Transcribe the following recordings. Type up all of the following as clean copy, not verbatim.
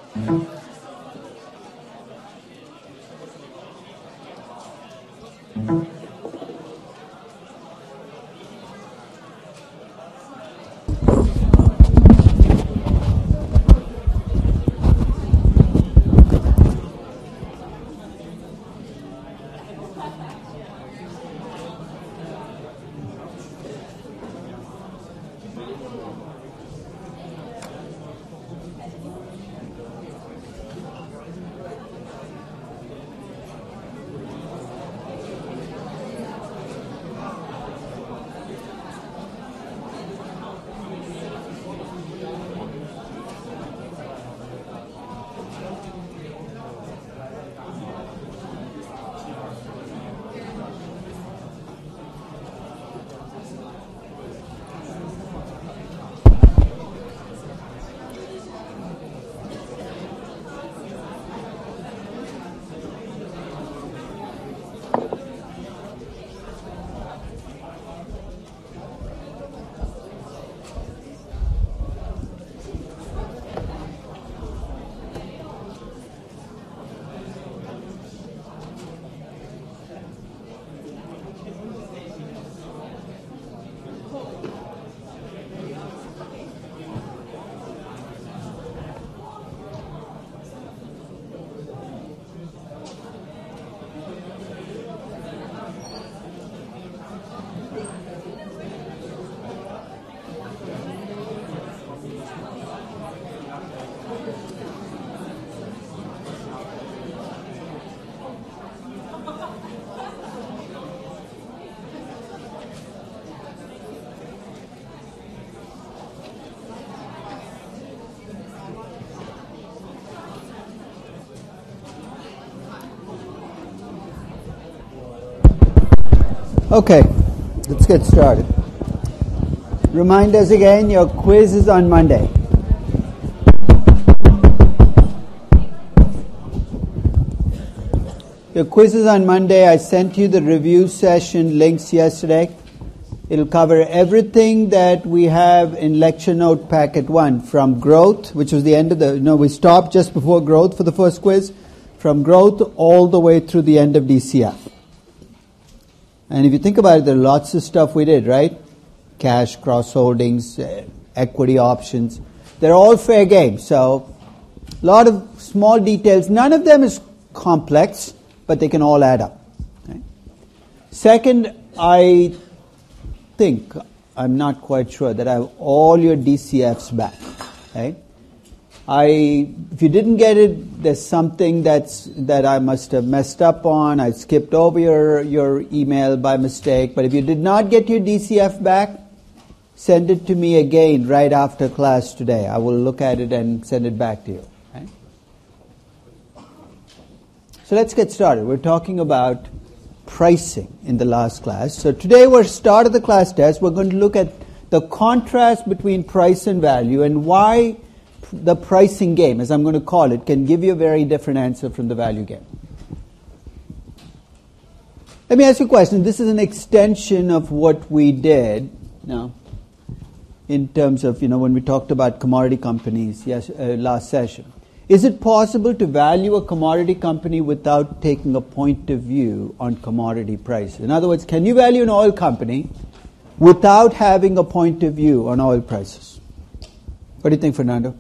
Okay, let's get started. Remind us again, your quiz is on Monday. Your quiz is on Monday. I sent you the review session links yesterday. It'll cover everything that we have in lecture note packet 1, from growth, which was the end of we stopped just before growth for the first quiz, from growth all the way through the end of DCF. And if you think about it, there are lots of stuff we did, right? Cash, cross holdings, equity options. They're all fair game. So a lot of small details. None of them is complex, but they can all add up. Okay? Second, I'm not quite sure that I have all your DCFs back. Okay? If you didn't get it, there's something that I must have messed up on. I skipped over your email by mistake. But if you did not get your DCF back, send it to me again right after class today. I will look at it and send it back to you. Okay? So let's get started. We're talking about pricing in the last class. So today we're start of the class test. We're going to look at the contrast between price and value and why the pricing game, as I'm going to call it, can give you a very different answer from the value game. Let me ask you a question. This is an extension of what we did now in terms of, when we talked about commodity companies last session. Is it possible to value a commodity company without taking a point of view on commodity prices? In other words, can you value an oil company without having a point of view on oil prices? What do you think, Fernando?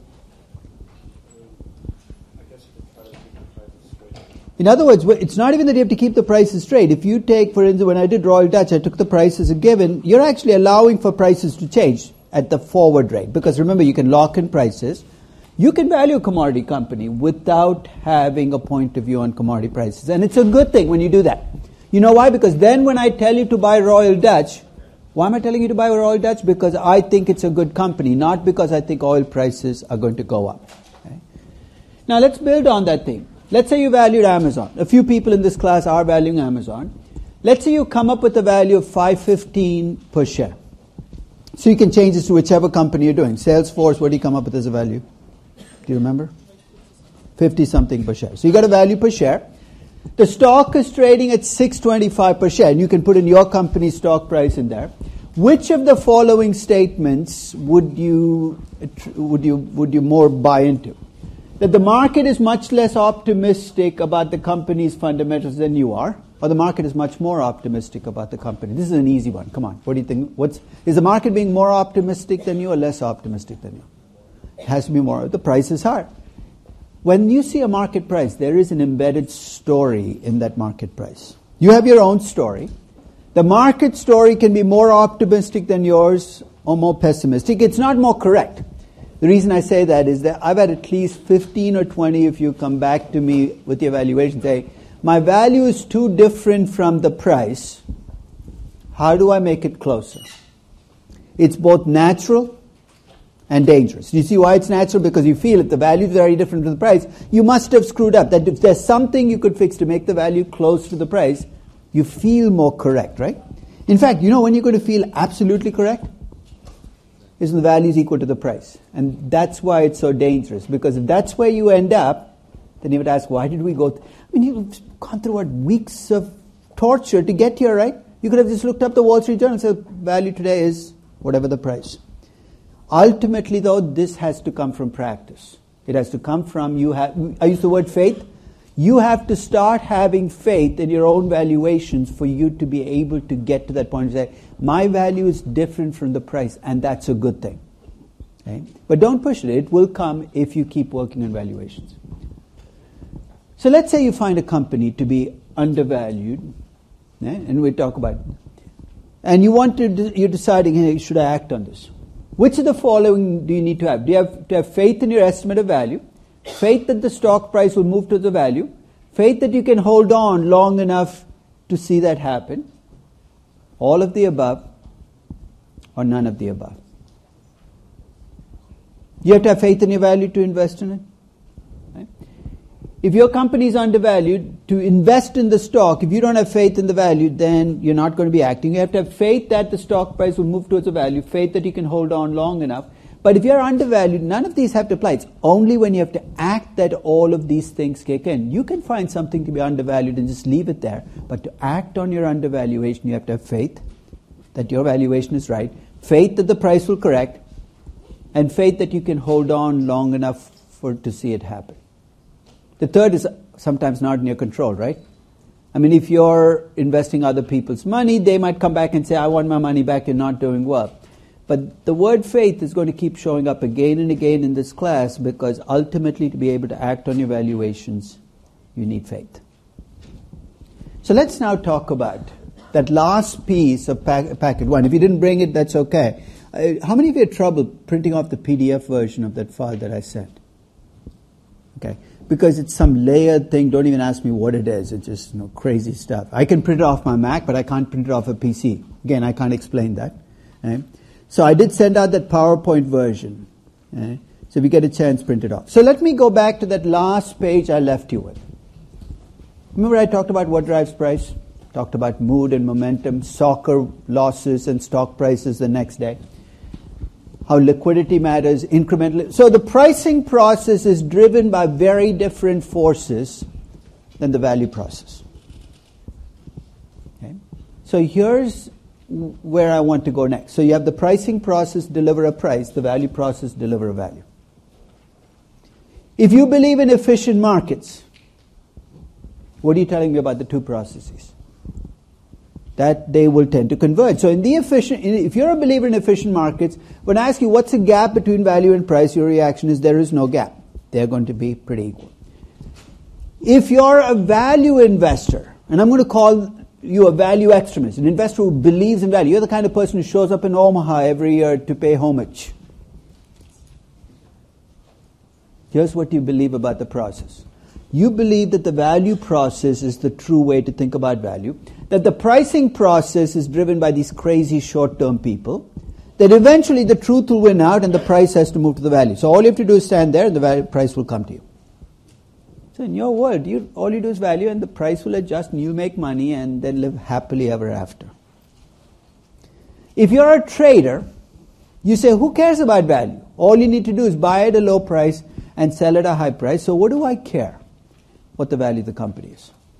In other words, it's not even that you have to keep the prices straight. If you take, for instance, when I did Royal Dutch, I took the price as a given. You're actually allowing for prices to change at the forward rate. Because remember, you can lock in prices. You can value a commodity company without having a point of view on commodity prices. And it's a good thing when you do that. You know why? Because then when I tell you to buy Royal Dutch, why am I telling you to buy Royal Dutch? Because I think it's a good company, not because I think oil prices are going to go up. Okay? Now let's build on that thing. Let's say you valued Amazon. A few people in this class are valuing Amazon. Let's say you come up with a value of $5.15 per share. So you can change this to whichever company you're doing. Salesforce, what do you come up with as a value? Do you remember? 50 something per share. So you got a value per share. The stock is trading at $6.25 per share, and you can put in your company's stock price in there. Which of the following statements would you more buy into? that the market is much less optimistic about the company's fundamentals than you are, or the market is much more optimistic about the company? This is an easy one. Come on. What do you think? Is the market being more optimistic than you or less optimistic than you? It has to be more. The price is high. When you see a market price, there is an embedded story in that market price. You have your own story. The market story can be more optimistic than yours or more pessimistic. It's not more correct. The reason I say that is that I've had at least 15 or 20 of you come back to me with the evaluation say, my value is too different from the price. How do I make it closer? It's both natural and dangerous. You see why it's natural? Because you feel if the value is very different from the price, you must have screwed up. That if there's something you could fix to make the value close to the price, you feel more correct, right? In fact, you know when you're going to feel absolutely correct? Is when the value is equal to the price. And that's why it's so dangerous. Because if that's where you end up, then you would ask, why did we go? You've gone through weeks of torture to get here, right? You could have just looked up the Wall Street Journal and said, value today is whatever the price. Ultimately, though, this has to come from practice. It has to come from I use the word faith. You have to start having faith in your own valuations for you to be able to get to that point and say, my value is different from the price, and that's a good thing. Okay? But don't push it. It will come if you keep working on valuations. So let's say you find a company to be undervalued, and we talk about it, and you're deciding, hey, should I act on this? Which of the following do you need to have? Do you have to have faith in your estimate of value? Faith that the stock price will move to the value? Faith that you can hold on long enough to see that happen? All of the above or none of the above? You have to have faith in your value to invest in it. Right? If your company is undervalued, to invest in the stock, if you don't have faith in the value, then you're not going to be acting. You have to have faith that the stock price will move towards the value, faith that you can hold on long enough. But if you're undervalued, none of these have to apply. It's only when you have to act that all of these things kick in. You can find something to be undervalued and just leave it there. But to act on your undervaluation, you have to have faith that your valuation is right, faith that the price will correct, and faith that you can hold on long enough to see it happen. The third is sometimes not in your control, right? If you're investing other people's money, they might come back and say, I want my money back, you're not doing well. But the word faith is going to keep showing up again and again in this class because ultimately to be able to act on your valuations, you need faith. So let's now talk about that last piece of packet one. If you didn't bring it, that's okay. How many of you had trouble printing off the PDF version of that file that I sent? Okay. Because it's some layered thing. Don't even ask me what it is. It's just crazy stuff. I can print it off my Mac, but I can't print it off a PC. Again, I can't explain that. Okay? So I did send out that PowerPoint version. Okay? So if you get a chance, print it off. So let me go back to that last page I left you with. Remember I talked about what drives price? Talked about mood and momentum, soccer losses and stock prices the next day. How liquidity matters incrementally. So the pricing process is driven by very different forces than the value process. Okay? So here's where I want to go next. So you have the pricing process deliver a price, the value process deliver a value. If you believe in efficient markets, what are you telling me about the two processes? That they will tend to converge. So if you're a believer in efficient markets, when I ask you what's the gap between value and price, your reaction is there is no gap. They're going to be pretty equal. If you're a value investor, and I'm going to call you a value extremist, an investor who believes in value, you're the kind of person who shows up in Omaha every year to pay homage. Here's what you believe about the process. You believe that the value process is the true way to think about value, that the pricing process is driven by these crazy short-term people, that eventually the truth will win out and the price has to move to the value. So all you have to do is stand there and the price will come to you. So in your world, all you do is value and the price will adjust and you make money and then live happily ever after. If you're a trader, you say, who cares about value? All you need to do is buy at a low price and sell at a high price. So what do I care what the value of the company is?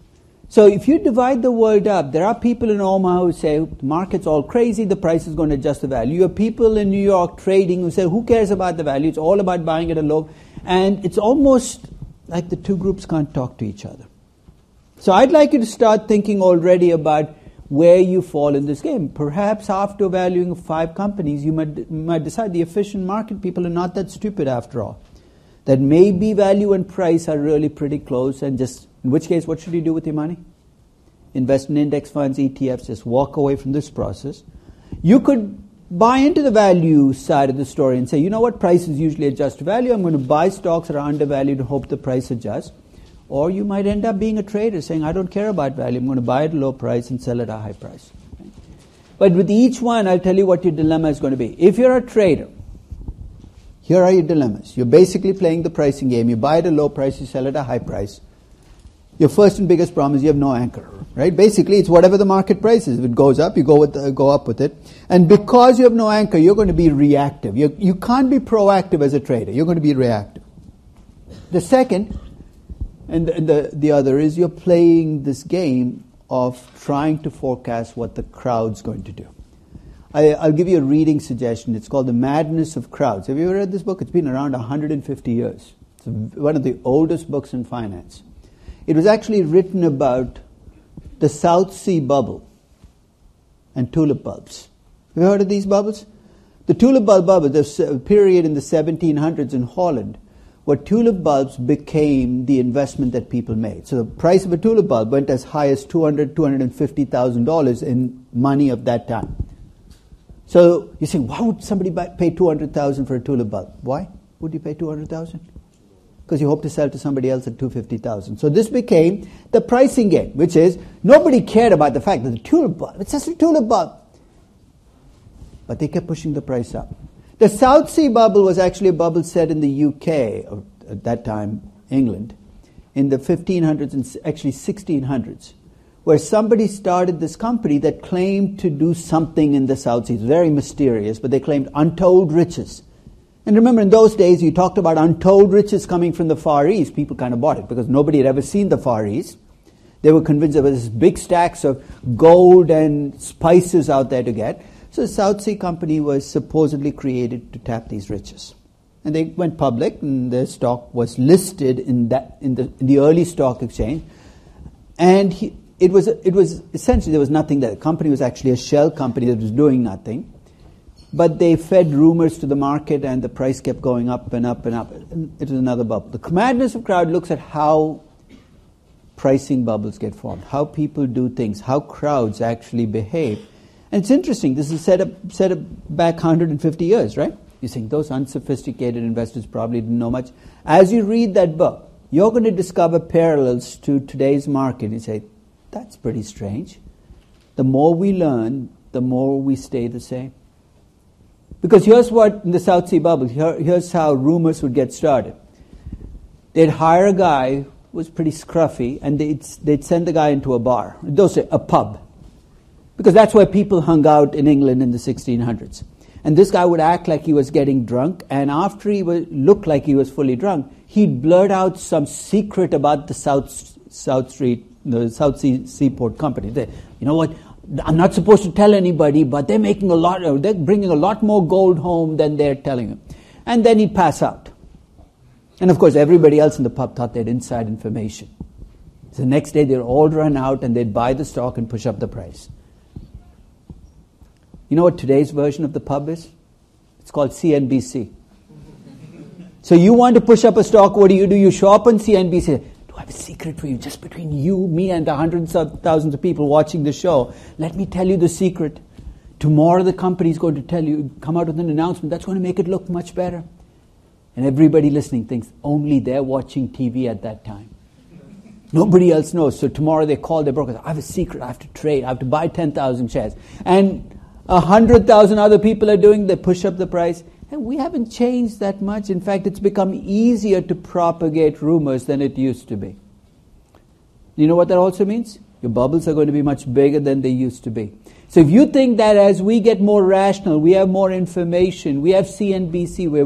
So if you divide the world up, there are people in Omaha who say, the market's all crazy, the price is going to adjust the value. You have people in New York trading who say, who cares about the value? It's all about buying at a low. And it's almost like the two groups can't talk to each other. So I'd like you to start thinking already about where you fall in this game. Perhaps after valuing 5 companies, you might decide the efficient market people are not that stupid after all. That maybe value and price are really pretty close, and just, in which case, what should you do with your money? Invest in index funds, ETFs, just walk away from this process. You could buy into the value side of the story and say, you know what, prices usually adjust to value. I'm going to buy stocks that are undervalued and hope the price adjusts. Or you might end up being a trader saying, I don't care about value. I'm going to buy at a low price and sell at a high price. But with each one, I'll tell you what your dilemma is going to be. If you're a trader, here are your dilemmas. You're basically playing the pricing game. You buy at a low price, you sell at a high price. Your first and biggest problem is you have no anchor, right? Basically, it's whatever the market price is. If it goes up, you go up with it. And because you have no anchor, you're going to be reactive. You can't be proactive as a trader. You're going to be reactive. The second, and the other is you're playing this game of trying to forecast what the crowd's going to do. I'll give you a reading suggestion. It's called The Madness of Crowds. Have you ever read this book? It's been around 150 years. It's one of the oldest books in finance. It was actually written about the South Sea bubble and tulip bulbs. Have you heard of these bubbles? The tulip bulb bubble, there's a period in the 1700s in Holland where tulip bulbs became the investment that people made. So the price of a tulip bulb went as high as $250,000 in money of that time. So you say, why would somebody pay $200,000 for a tulip bulb? Why would you pay $200,000? Because you hope to sell to somebody else at $250,000. So this became the pricing game, which is nobody cared about the fact that the tulip bulb, it's just a tulip bulb. But they kept pushing the price up. The South Sea bubble was actually a bubble set in the UK, or at that time England, in the 1500s and actually 1600s, where somebody started this company that claimed to do something in the South Sea. It's very mysterious, but they claimed untold riches. And remember, in those days, you talked about untold riches coming from the Far East. People kind of bought it because nobody had ever seen the Far East. They were convinced there was big stacks of gold and spices out there to get. So the South Sea Company was supposedly created to tap these riches. And they went public, and their stock was listed in the early stock exchange. And it was essentially, there was nothing there. The company was actually a shell company that was doing nothing. But they fed rumors to the market, and the price kept going up and up and up. And it was another bubble. The Madness of Crowd looks at how pricing bubbles get formed, how people do things, how crowds actually behave. And it's interesting, this is set up back 150 years, right? You think those unsophisticated investors probably didn't know much. As you read that book, you're going to discover parallels to today's market. You say, that's pretty strange. The more we learn, the more we stay the same. Because here's what, in the South Sea bubble, here's how rumors would get started. They'd hire a guy who was pretty scruffy, and they'd send the guy into a bar. Those say a pub. Because that's where people hung out in England in the 1600s. And this guy would act like he was getting drunk, and after he looked like he was fully drunk, he'd blurt out some secret about the South Sea Seaport Company. You know what? I'm not supposed to tell anybody, but they're bringing a lot more gold home than they're telling him. And then he'd pass out. And of course, everybody else in the pub thought they had inside information. So the next day, they'd all run out and they'd buy the stock and push up the price. You know what today's version of the pub is? It's called CNBC. So you want to push up a stock, what do? You show up on CNBC. I have a secret for you, just between you, me, and the hundreds of thousands of people watching the show. Let me tell you the secret. Tomorrow the company is going to come out with an announcement that's going to make it look much better. And everybody listening thinks only they're watching TV at that time. Nobody else knows. So tomorrow they call their brokers. I have a secret. I have to trade. I have to buy 10,000 shares. And 100,000 other people are doing. They push up the price. And we haven't changed that much. In fact, it's become easier to propagate rumors than it used to be. You know what that also means? Your bubbles are going to be much bigger than they used to be. So if you think that as we get more rational, we have more information, we have CNBC,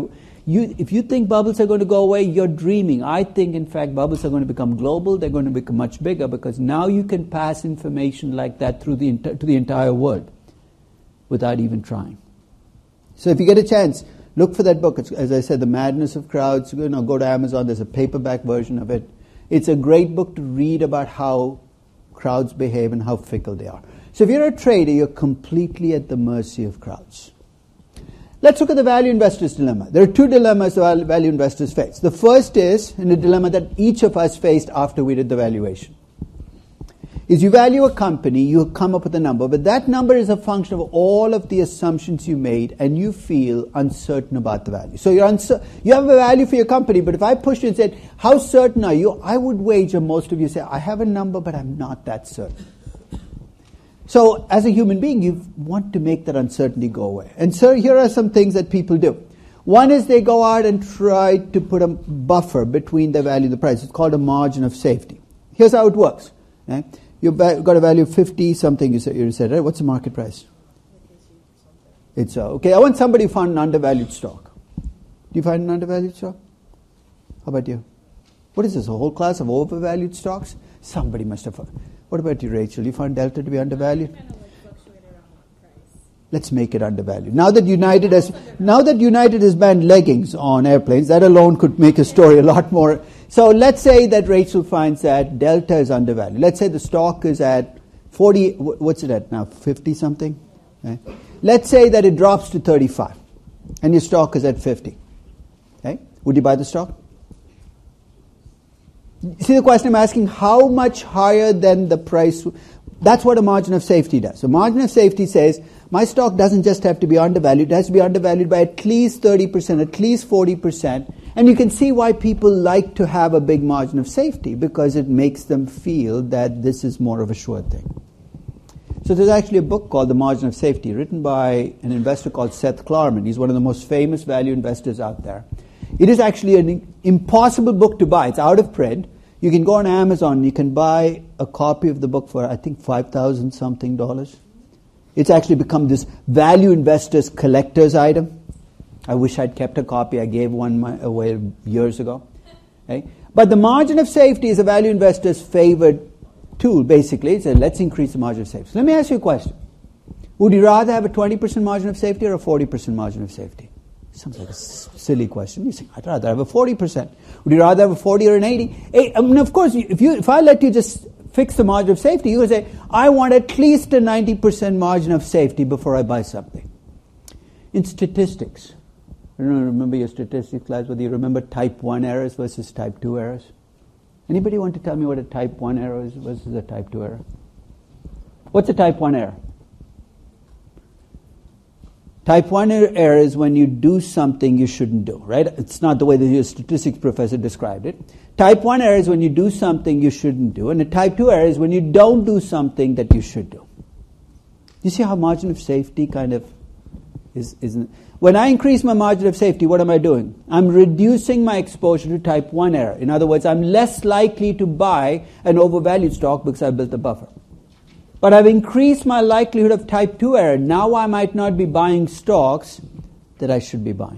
If you think bubbles are going to go away, you're dreaming. I think, in fact, bubbles are going to become global. They're going to become much bigger because now you can pass information like that through to the entire world without even trying. So if you get a chance, look for that book. It's, as I said, The Madness of Crowds. Go to Amazon. There's a paperback version of it. It's a great book to read about how crowds behave and how fickle they are. So if you're a trader, you're completely at the mercy of crowds. Let's look at the value investor's dilemma. There are two dilemmas the value investors face. The first is, and a dilemma that each of us faced after we did the valuation, is you value a company, you come up with a number, but that number is a function of all of the assumptions you made, and you feel uncertain about the value. So you have a value for your company, but if I pushed you and said, how certain are you? I would wager most of you say, I have a number, but I'm not that certain. So as a human being, you want to make that uncertainty go away. And so here are some things that people do. One is they go out and try to put a buffer between the value and the price. It's called a margin of safety. Here's how it works. Okay? You've got a value of 50 something, you said, right? What's the market price? It's okay. I want somebody who found an undervalued stock. Do you find an undervalued stock? How about you? What is this, a whole class of overvalued stocks? Somebody must have found. What about you, Rachel? You found Delta to be undervalued? Kind of fluctuate around price. Let's make it undervalued. Now that United has banned leggings on airplanes, that alone could make a story a lot more. So let's say that Rachel finds that Delta is undervalued. Let's say the stock is at 40, what's it at now, 50 something? Okay. Let's say that it drops to 35 and your stock is at 50. Okay. Would you buy the stock? See the question I'm asking, how much higher than the price? That's what a margin of safety does. A margin of safety says, my stock doesn't just have to be undervalued, it has to be undervalued by at least 30%, at least 40%. And you can see why people like to have a big margin of safety, because it makes them feel that this is more of a sure thing. So there's actually a book called The Margin of Safety, written by an investor called Seth Klarman. He's one of the most famous value investors out there. It is actually an impossible book to buy. It's out of print. You can go on Amazon, you can buy a copy of the book for, I think, $5,000 something. It's actually become this value investors collector's item. I wish I'd kept a copy. I gave one away years ago. Okay? But the margin of safety is a value investor's favored tool, basically. It's let's increase the margin of safety. So let me ask you a question. Would you rather have a 20% margin of safety or a 40% margin of safety? Sounds like a silly question. You say, I'd rather have a 40%. Would you rather have a 40 or an 80? I mean, of course, if I let you just fix the margin of safety, you would say, I want at least a 90% margin of safety before I buy something. In statistics, I don't know, remember your statistics class, whether you remember type 1 errors versus type 2 errors? Anybody want to tell me what a type 1 error is versus a type 2 error? What's a type 1 error? Type 1 error is when you do something you shouldn't do, right? It's not the way that your statistics professor described it. Type 1 error is when you do something you shouldn't do. And a type 2 error is when you don't do something that you should do. You see how margin of safety kind of isn't. When I increase my margin of safety, what am I doing? I'm reducing my exposure to type 1 error. In other words, I'm less likely to buy an overvalued stock because I built a buffer. But I've increased my likelihood of type 2 error. Now I might not be buying stocks that I should be buying.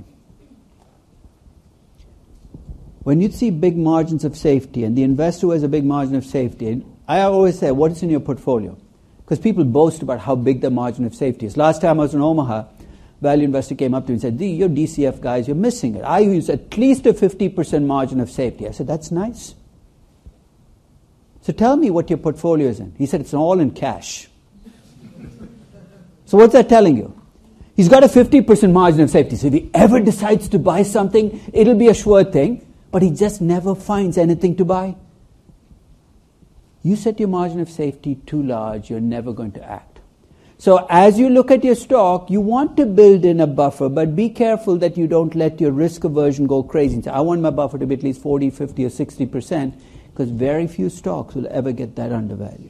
When you see big margins of safety, and the investor who has a big margin of safety, and I always say, what is in your portfolio? Because people boast about how big the margin of safety is. Last time I was in Omaha, value investor came up to me and said, your DCF guys, you're missing it. I use at least a 50% margin of safety. I said, that's nice. So tell me what your portfolio is in. He said, it's all in cash. So what's that telling you? He's got a 50% margin of safety. So if he ever decides to buy something, it'll be a sure thing, but he just never finds anything to buy. You set your margin of safety too large, you're never going to act. So as you look at your stock, you want to build in a buffer, but be careful that you don't let your risk aversion go crazy. So I want my buffer to be at least 40, 50, or 60%, because very few stocks will ever get that undervalued.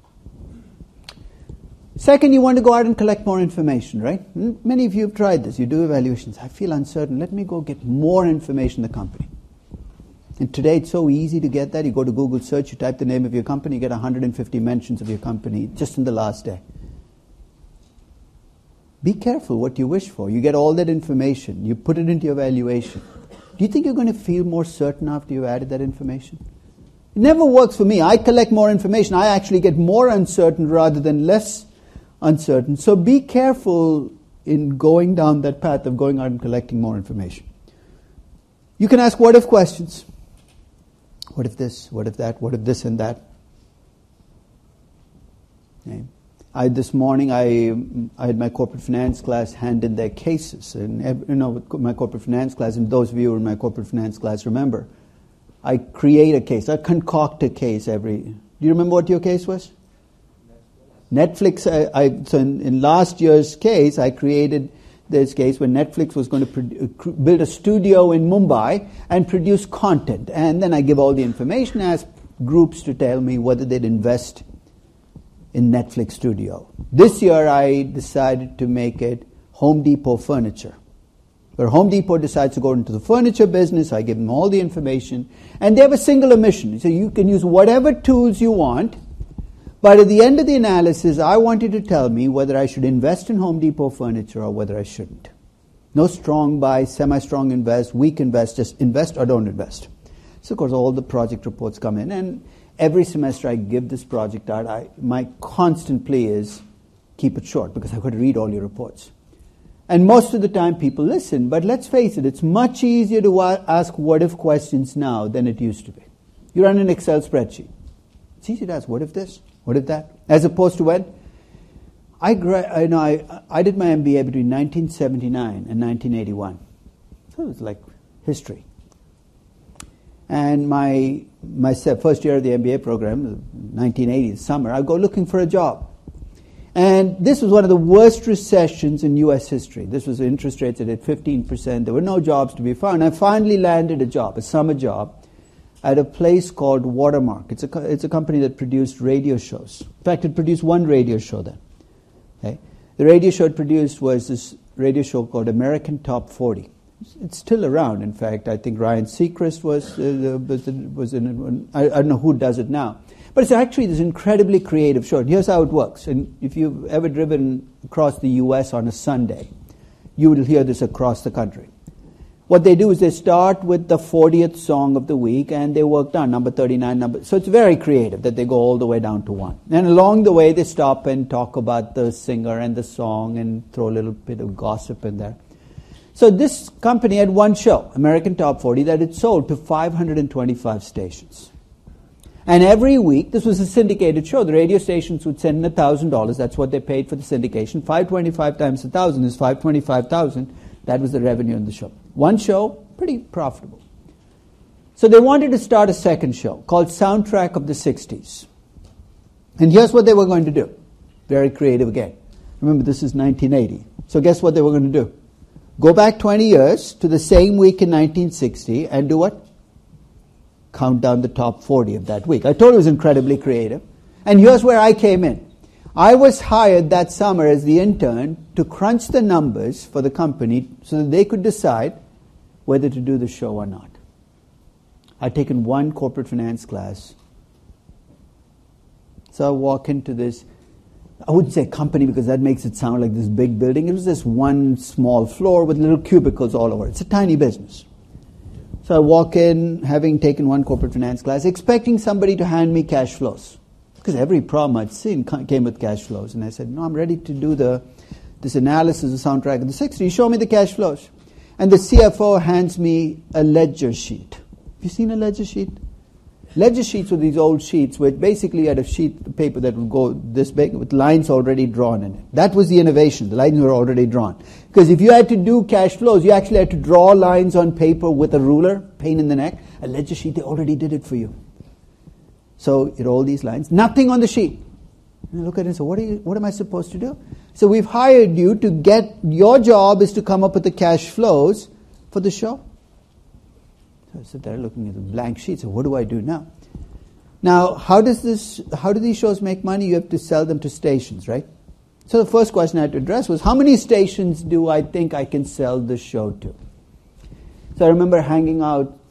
Second, you want to go out and collect more information, right? Many of you have tried this. You do evaluations. I feel uncertain. Let me go get more information on the company. And today it's so easy to get that. You go to Google search, you type the name of your company, you get 150 mentions of your company just in the last day. Be careful what you wish for. You get all that information. You put it into your valuation. Do you think you're going to feel more certain after you've added that information? It never works for me. I collect more information. I actually get more uncertain rather than less uncertain. So be careful in going down that path of going out and collecting more information. You can ask what if questions. What if this? What if that? What if this and that? Okay. This morning I had my corporate finance class hand in their cases, and with my corporate finance class, and those of you who are in my corporate finance class remember, I create a case. I concoct a case every. Do you remember what your case was? Netflix. So in last year's case, I created this case where Netflix was going to build a studio in Mumbai and produce content, and then I give all the information, ask groups to tell me whether they'd invest in Netflix studio. This year I decided to make it Home Depot furniture. Where Home Depot decides to go into the furniture business, I give them all the information, and they have a singular mission. So you can use whatever tools you want, but at the end of the analysis, I want you to tell me whether I should invest in Home Depot furniture or whether I shouldn't. No strong buy, semi-strong invest, weak invest, just invest or don't invest. So of course all the project reports come in, and every semester I give this project out. My constant plea is keep it short because I've got to read all your reports. And most of the time people listen, but let's face it, it's much easier to ask what-if questions now than it used to be. You run an Excel spreadsheet. It's easy to ask, what if this? What if that? As opposed to when? I did my MBA between 1979 and 1981. So it was like history. And my first year of the MBA program, 1980s summer, I go looking for a job. And this was one of the worst recessions in U.S. history. This was interest rates at 15%. There were no jobs to be found. I finally landed a job, a summer job, at a place called Watermark. It's a company that produced radio shows. In fact, it produced one radio show then. Okay? The radio show it produced was this radio show called American Top 40. It's still around. In fact, I think Ryan Seacrest was in it. I don't know who does it now. But it's actually this incredibly creative show. And here's how it works. And if you've ever driven across the U.S. on a Sunday, you will hear this across the country. What they do is they start with the 40th song of the week and they work down, number 39, So it's very creative that they go all the way down to 1. And along the way they stop and talk about the singer and the song and throw a little bit of gossip in there. So this company had one show, American Top 40, that it sold to 525 stations. And every week, this was a syndicated show. The radio stations would send in $1,000. That's what they paid for the syndication. 525 times 1,000 is 525,000. That was the revenue in the show. One show, pretty profitable. So they wanted to start a second show called Soundtrack of the 60s. And here's what they were going to do. Very creative again. Remember, this is 1980. So guess what they were going to do? Go back 20 years to the same week in 1960 and do what? Count down the top 40 of that week. I told you it was incredibly creative. And here's where I came in. I was hired that summer as the intern to crunch the numbers for the company so that they could decide whether to do the show or not. I'd taken one corporate finance class. So I walk into this, I wouldn't say company because that makes it sound like this big building. It was this one small floor with little cubicles all over. It's a tiny business. So I walk in, having taken one corporate finance class, expecting somebody to hand me cash flows. Because every problem I'd seen came with cash flows. And I said, no, I'm ready to do this analysis of Soundtrack of the 60s. Show me the cash flows. And the CFO hands me a ledger sheet. Have you seen a ledger sheet? Ledger sheets were these old sheets where basically you had a sheet of paper that would go this big with lines already drawn in it. That was the innovation. The lines were already drawn. Because if you had to do cash flows, you actually had to draw lines on paper with a ruler, pain in the neck. A ledger sheet, they already did it for you. So you all these lines, nothing on the sheet. And I look at it and say, what am I supposed to do? So we've hired you to get, your job is to come up with the cash flows for the show. So I sit there looking at the blank sheet. So what do I do now? Now, how do these shows make money? You have to sell them to stations, right? So the first question I had to address was, how many stations do I think I can sell this show to? So I remember hanging out,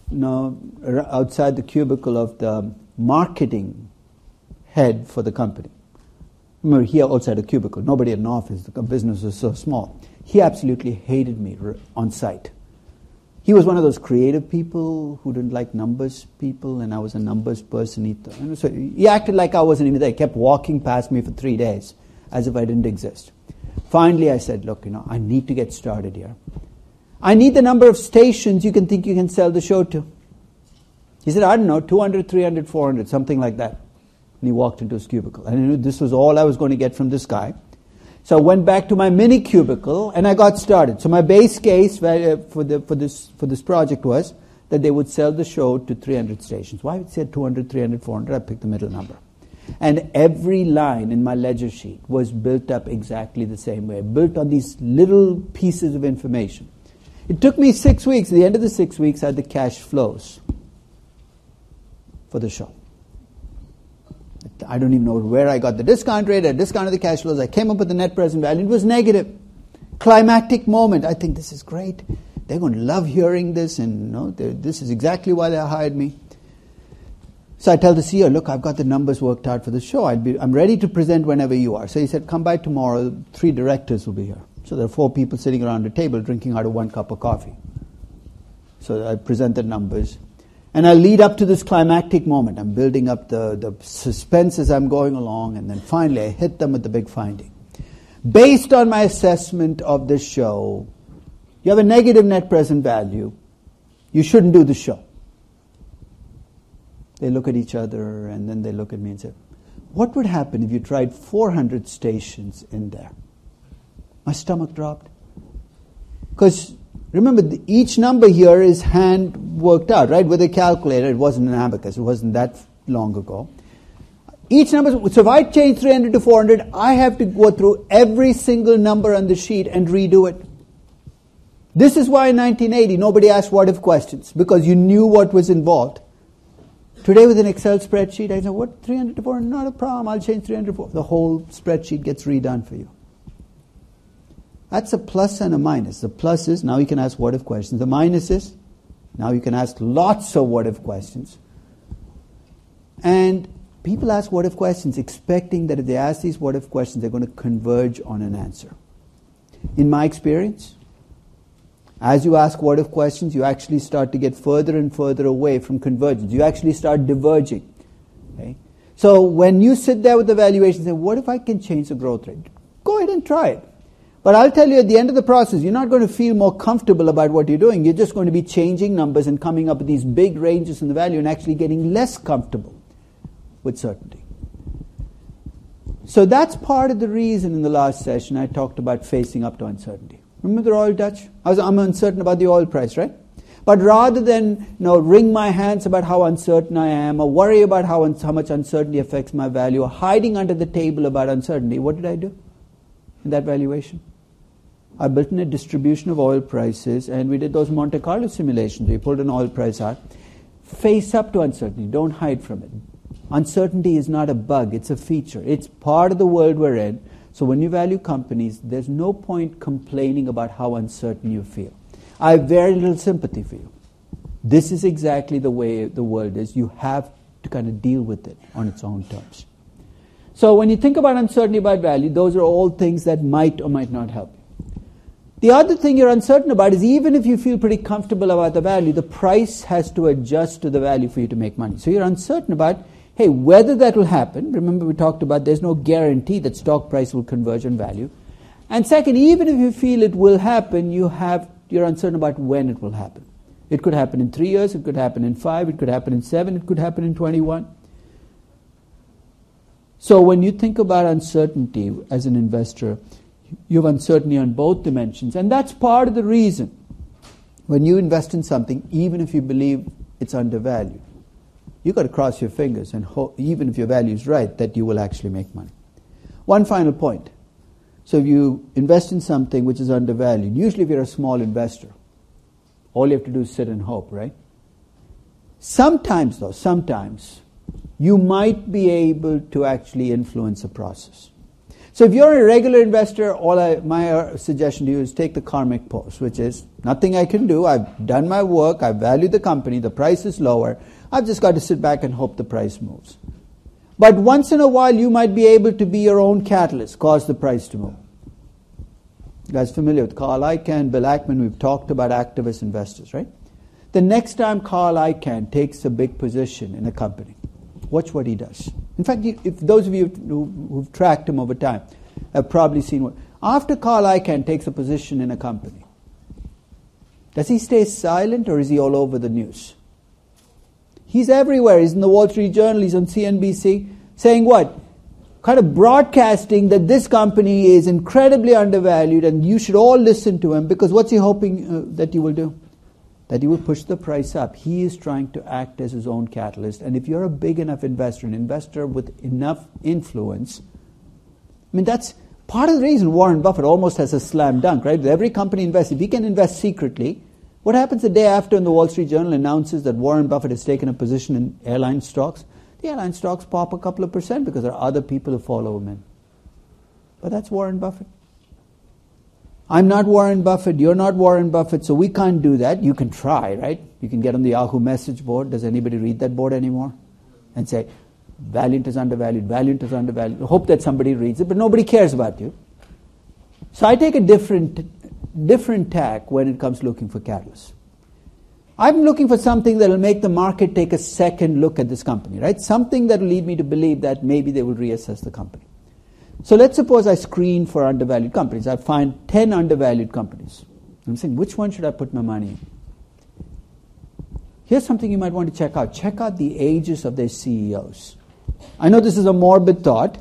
outside the cubicle of the marketing head for the company. Remember, he also had a cubicle. Nobody had an office. The business was so small. He absolutely hated me on site. He was one of those creative people who didn't like numbers people, and I was a numbers person. So he acted like I wasn't even there. He kept walking past me for 3 days as if I didn't exist. Finally, I said, look, I need to get started here. I need the number of stations you can think you can sell the show to. He said, I don't know, 200, 300, 400, something like that. And he walked into his cubicle. And I knew this was all I was going to get from this guy. So I went back to my mini cubicle and I got started. So my base case for this project was that they would sell the show to 300 stations. Why would I say 200, 300, 400? I picked the middle number. And every line in my ledger sheet was built up exactly the same way, built on these little pieces of information. It took me 6 weeks. At the end of the 6 weeks, I had the cash flows for the show. I don't even know where I got the discount rate. I discounted the cash flows. I came up with the net present value. It was negative. Climactic moment. I think this is great. They're going to love hearing this, and this is exactly why they hired me. So I tell the CEO, look, I've got the numbers worked out for the show. I'm ready to present whenever you are. So he said, come by tomorrow. 3 directors will be here. So there are 4 people sitting around a table drinking out of 1 cup of coffee. So I present the numbers. And I lead up to this climactic moment. I'm building up the suspense as I'm going along, and then finally I hit them with the big finding. Based on my assessment of this show, you have a negative net present value. You shouldn't do the show. They look at each other, and then they look at me and say, what would happen if you tried 400 stations in there? My stomach dropped. Because remember, each number here is hand worked out, right? With a calculator. It wasn't an abacus. It wasn't that long ago. Each number, so if I change 300 to 400, I have to go through every single number on the sheet and redo it. This is why in 1980 nobody asked what if questions, because you knew what was involved. Today with an Excel spreadsheet, I say, what, 300 to 400? Not a problem. I'll change 300 to 400. The whole spreadsheet gets redone for you. That's a plus and a minus. The plus is now you can ask what if questions. The minus is now you can ask lots of what if questions. And people ask what if questions expecting that if they ask these what if questions, they're going to converge on an answer. In my experience, as you ask what if questions, you actually start to get further and further away from convergence. You actually start diverging. Okay? So when you sit there with the evaluation and say, what if I can change the growth rate? Go ahead and try it. But I'll tell you, at the end of the process, you're not going to feel more comfortable about what you're doing. You're just going to be changing numbers and coming up with these big ranges in the value and actually getting less comfortable with certainty. So that's part of the reason in the last session I talked about facing up to uncertainty. Remember the Royal Dutch? I'm uncertain about the oil price, right? But rather than wring my hands about how uncertain I am, or worry about how much uncertainty affects my value, or hiding under the table about uncertainty, what did I do in that valuation? I built in a distribution of oil prices, and we did those Monte Carlo simulations. We pulled an oil price out. Face up to uncertainty. Don't hide from it. Uncertainty is not a bug. It's a feature. It's part of the world we're in. So when you value companies, there's no point complaining about how uncertain you feel. I have very little sympathy for you. This is exactly the way the world is. You have to kind of deal with it on its own terms. So when you think about uncertainty about value, those are all things that might or might not help you. The other thing you're uncertain about is even if you feel pretty comfortable about the value, the price has to adjust to the value for you to make money. So you're uncertain about, hey, whether that will happen. Remember we talked about there's no guarantee that stock price will converge on value. And second, even if you feel it will happen, you're uncertain about when it will happen. It could happen in 3 years, it could happen in 5, it could happen in 7, it could happen in 21. So when you think about uncertainty as an investor, you have uncertainty on both dimensions. And that's part of the reason when you invest in something, even if you believe it's undervalued, you've got to cross your fingers and hope, even if your value is right, that you will actually make money. One final point. So if you invest in something which is undervalued, usually if you're a small investor, all you have to do is sit and hope, right? Sometimes, you might be able to actually influence the process. So if you're a regular investor, my suggestion to you is take the karmic pose, which is nothing I can do. I've done my work. I've valued the company. The price is lower. I've just got to sit back and hope the price moves. But once in a while, you might be able to be your own catalyst, cause the price to move. You guys familiar with Carl Icahn, Bill Ackman? We've talked about activist investors, right? The next time Carl Icahn takes a big position in a company, watch what he does. In fact, if those of you who've tracked him over time have probably seen what. After Carl Icahn takes a position in a company, does he stay silent or is he all over the news? He's everywhere. He's in the Wall Street Journal. He's on CNBC saying what? Kind of broadcasting that this company is incredibly undervalued and you should all listen to him, because what's he hoping that you will do? That you will push the price up. He is trying to act as his own catalyst. And if you're a big enough investor, an investor with enough influence, I mean, that's part of the reason Warren Buffett almost has a slam dunk, right? With every company invests, if he can invest secretly, what happens the day after when the Wall Street Journal announces that Warren Buffett has taken a position in airline stocks? The airline stocks pop a couple of percent because there are other people who follow him in. But that's Warren Buffett. I'm not Warren Buffett, you're not Warren Buffett, so we can't do that. You can try, right? You can get on the Yahoo message board. Does anybody read that board anymore? And say, Valiant is undervalued, Valiant is undervalued. Hope that somebody reads it, but nobody cares about you. So I take a different tack when it comes looking for catalysts. I'm looking for something that will make the market take a second look at this company, right? Something that will lead me to believe that maybe they will reassess the company. So let's suppose I screen for undervalued companies. I find 10 undervalued companies. I'm saying, which one should I put my money in? Here's something you might want to check out. Check out the ages of their CEOs. I know this is a morbid thought,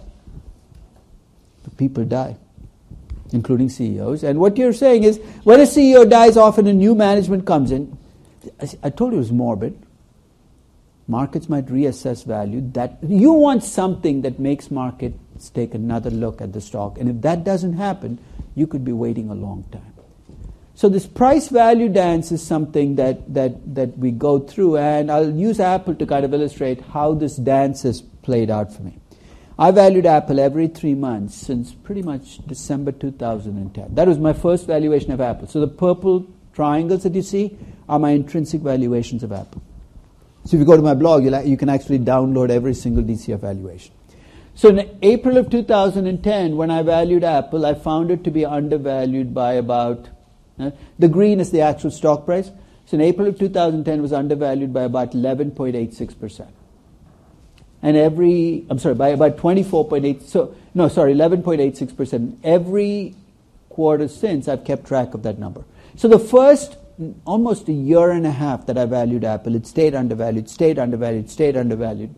but people die, including CEOs. And what you're saying is, when a CEO dies, often a new management comes in. I told you it was morbid. Markets might reassess value. That you want something that makes markets take another look at the stock. And if that doesn't happen, you could be waiting a long time. So this price value dance is something that we go through. And I'll use Apple to kind of illustrate how this dance has played out for me. I valued Apple every 3 months since pretty much December 2010. That was my first valuation of Apple. So the purple triangles that you see are my intrinsic valuations of Apple. So if you go to my blog, you can actually download every single DCF valuation. So in April of 2010, when I valued Apple, I found it to be undervalued by about, the green is the actual stock price. So in April of 2010, it was undervalued by about 11.86%. And by about 11.86%. Every quarter since, I've kept track of that number. So the first almost a year and a half that I valued Apple, it stayed undervalued, stayed undervalued, stayed undervalued.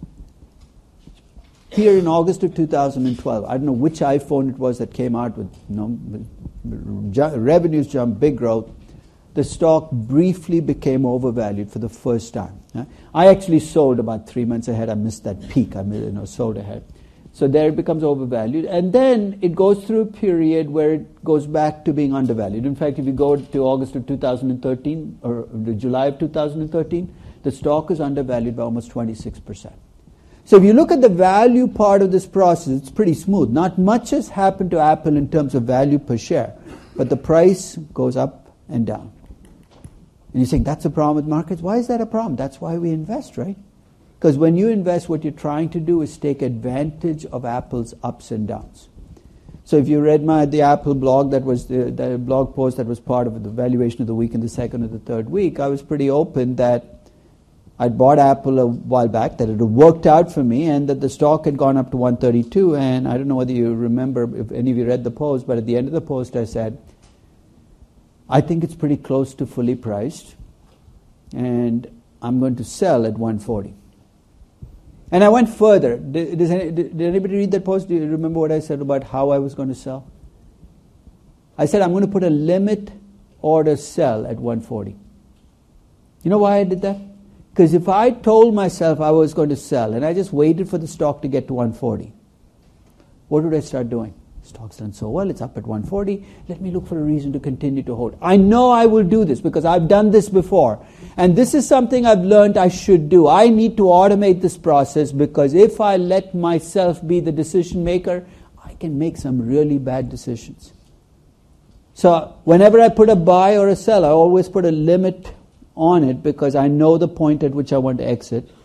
Here in August of 2012, I don't know which iPhone it was that came out with revenues jumped, big growth. The stock briefly became overvalued for the first time. I actually sold about 3 months ahead. I missed that peak. I sold ahead. So there it becomes overvalued. And then it goes through a period where it goes back to being undervalued. In fact, if you go to August of 2013 or July of 2013, the stock is undervalued by almost 26%. So if you look at the value part of this process, it's pretty smooth. Not much has happened to Apple in terms of value per share, but the price goes up and down. And you're saying, that's a problem with markets? Why is that a problem? That's why we invest, right? Because when you invest, what you're trying to do is take advantage of Apple's ups and downs. So if you read the Apple blog, that was the blog post that was part of the valuation of the week in the second or the third week, I was pretty open that I'd bought Apple a while back, that it had worked out for me, and that the stock had gone up to 132. And I don't know whether you remember, if any of you read the post, but at the end of the post I said, I think it's pretty close to fully priced, and I'm going to sell at 140. And I went further. Did anybody read that post? Do you remember what I said about how I was going to sell? I said I'm going to put a limit order sell at 140. You know why I did that? Because if I told myself I was going to sell and I just waited for the stock to get to 140, what would I start doing? Stock's done so well, it's up at 140. Let me look for a reason to continue to hold. I know I will do this because I've done this before. And this is something I've learned I should do. I need to automate this process, because if I let myself be the decision maker, I can make some really bad decisions. So whenever I put a buy or a sell, I always put a limit on it, because I know the point at which I want to exit.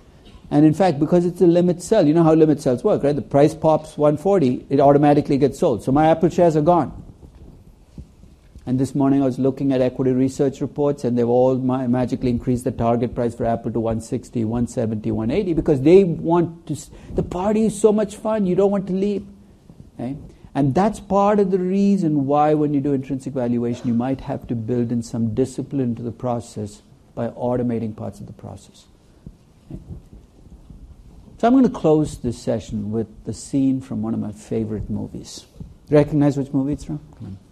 And in fact, because it's a limit sell, you know how limit sells work, right? The price pops 140, it automatically gets sold. So my Apple shares are gone. And this morning I was looking at equity research reports, and they've all magically increased the target price for Apple to 160, 170, 180, because they want to, the party is so much fun, you don't want to leave. Okay? And that's part of the reason why when you do intrinsic valuation, you might have to build in some discipline to the process by automating parts of the process. Okay? So I'm going to close this session with the scene from one of my favorite movies. Recognize which movie it's from? Come on.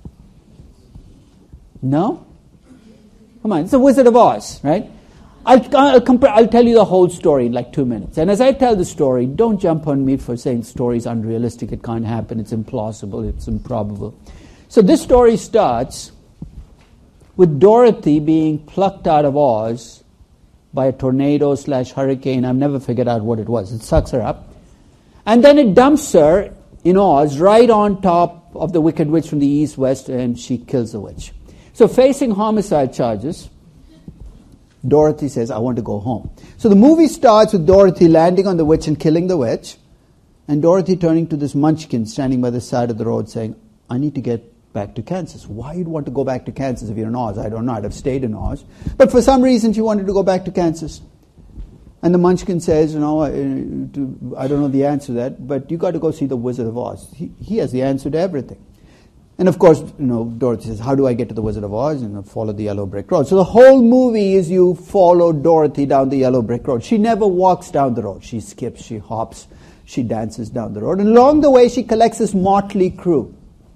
No? Come on, it's The Wizard of Oz, right? I'll tell you the whole story in like 2 minutes. And as I tell the story, don't jump on me for saying the story is unrealistic, it can't happen, it's implausible, it's improbable. So this story starts with Dorothy being plucked out of Oz by a tornado/hurricane. I've never figured out what it was. It sucks her up. And then it dumps her in Oz right on top of the Wicked Witch from the East-West, and she kills the witch. So facing homicide charges, Dorothy says, I want to go home. So the movie starts with Dorothy landing on the witch and killing the witch, and Dorothy turning to this munchkin standing by the side of the road saying, I need to get back to Kansas. Why you'd want to go back to Kansas if you're in Oz? I don't know. I'd have stayed in Oz. But for some reason, she wanted to go back to Kansas. And the munchkin says, I don't know the answer to that, but you got to go see the Wizard of Oz. He has the answer to everything. And of course, Dorothy says, how do I get to the Wizard of Oz? And follow the yellow brick road. So the whole movie is you follow Dorothy down the yellow brick road. She never walks down the road. She skips, she hops, she dances down the road. And along the way, she collects this motley crew.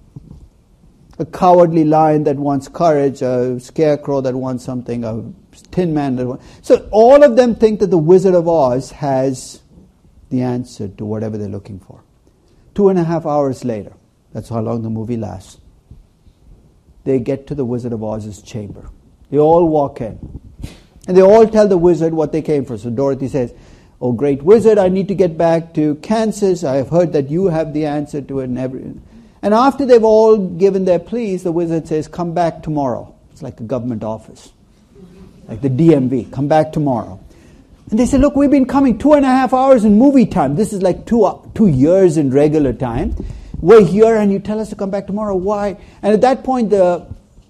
A cowardly lion that wants courage, a scarecrow that wants something, a tin man that wants... So all of them think that the Wizard of Oz has the answer to whatever they're looking for. 2.5 hours later, that's how long the movie lasts, they get to the Wizard of Oz's chamber. They all walk in. And they all tell the wizard what they came for. So Dorothy says, oh, great wizard, I need to get back to Kansas. I have heard that you have the answer to it. And after they've all given their pleas, the wizard says, come back tomorrow. It's like a government office, like the DMV. Come back tomorrow. And they say, look, we've been coming 2.5 hours in movie time. This is like 2 years in regular time. We're here and you tell us to come back tomorrow. Why? And at that point, the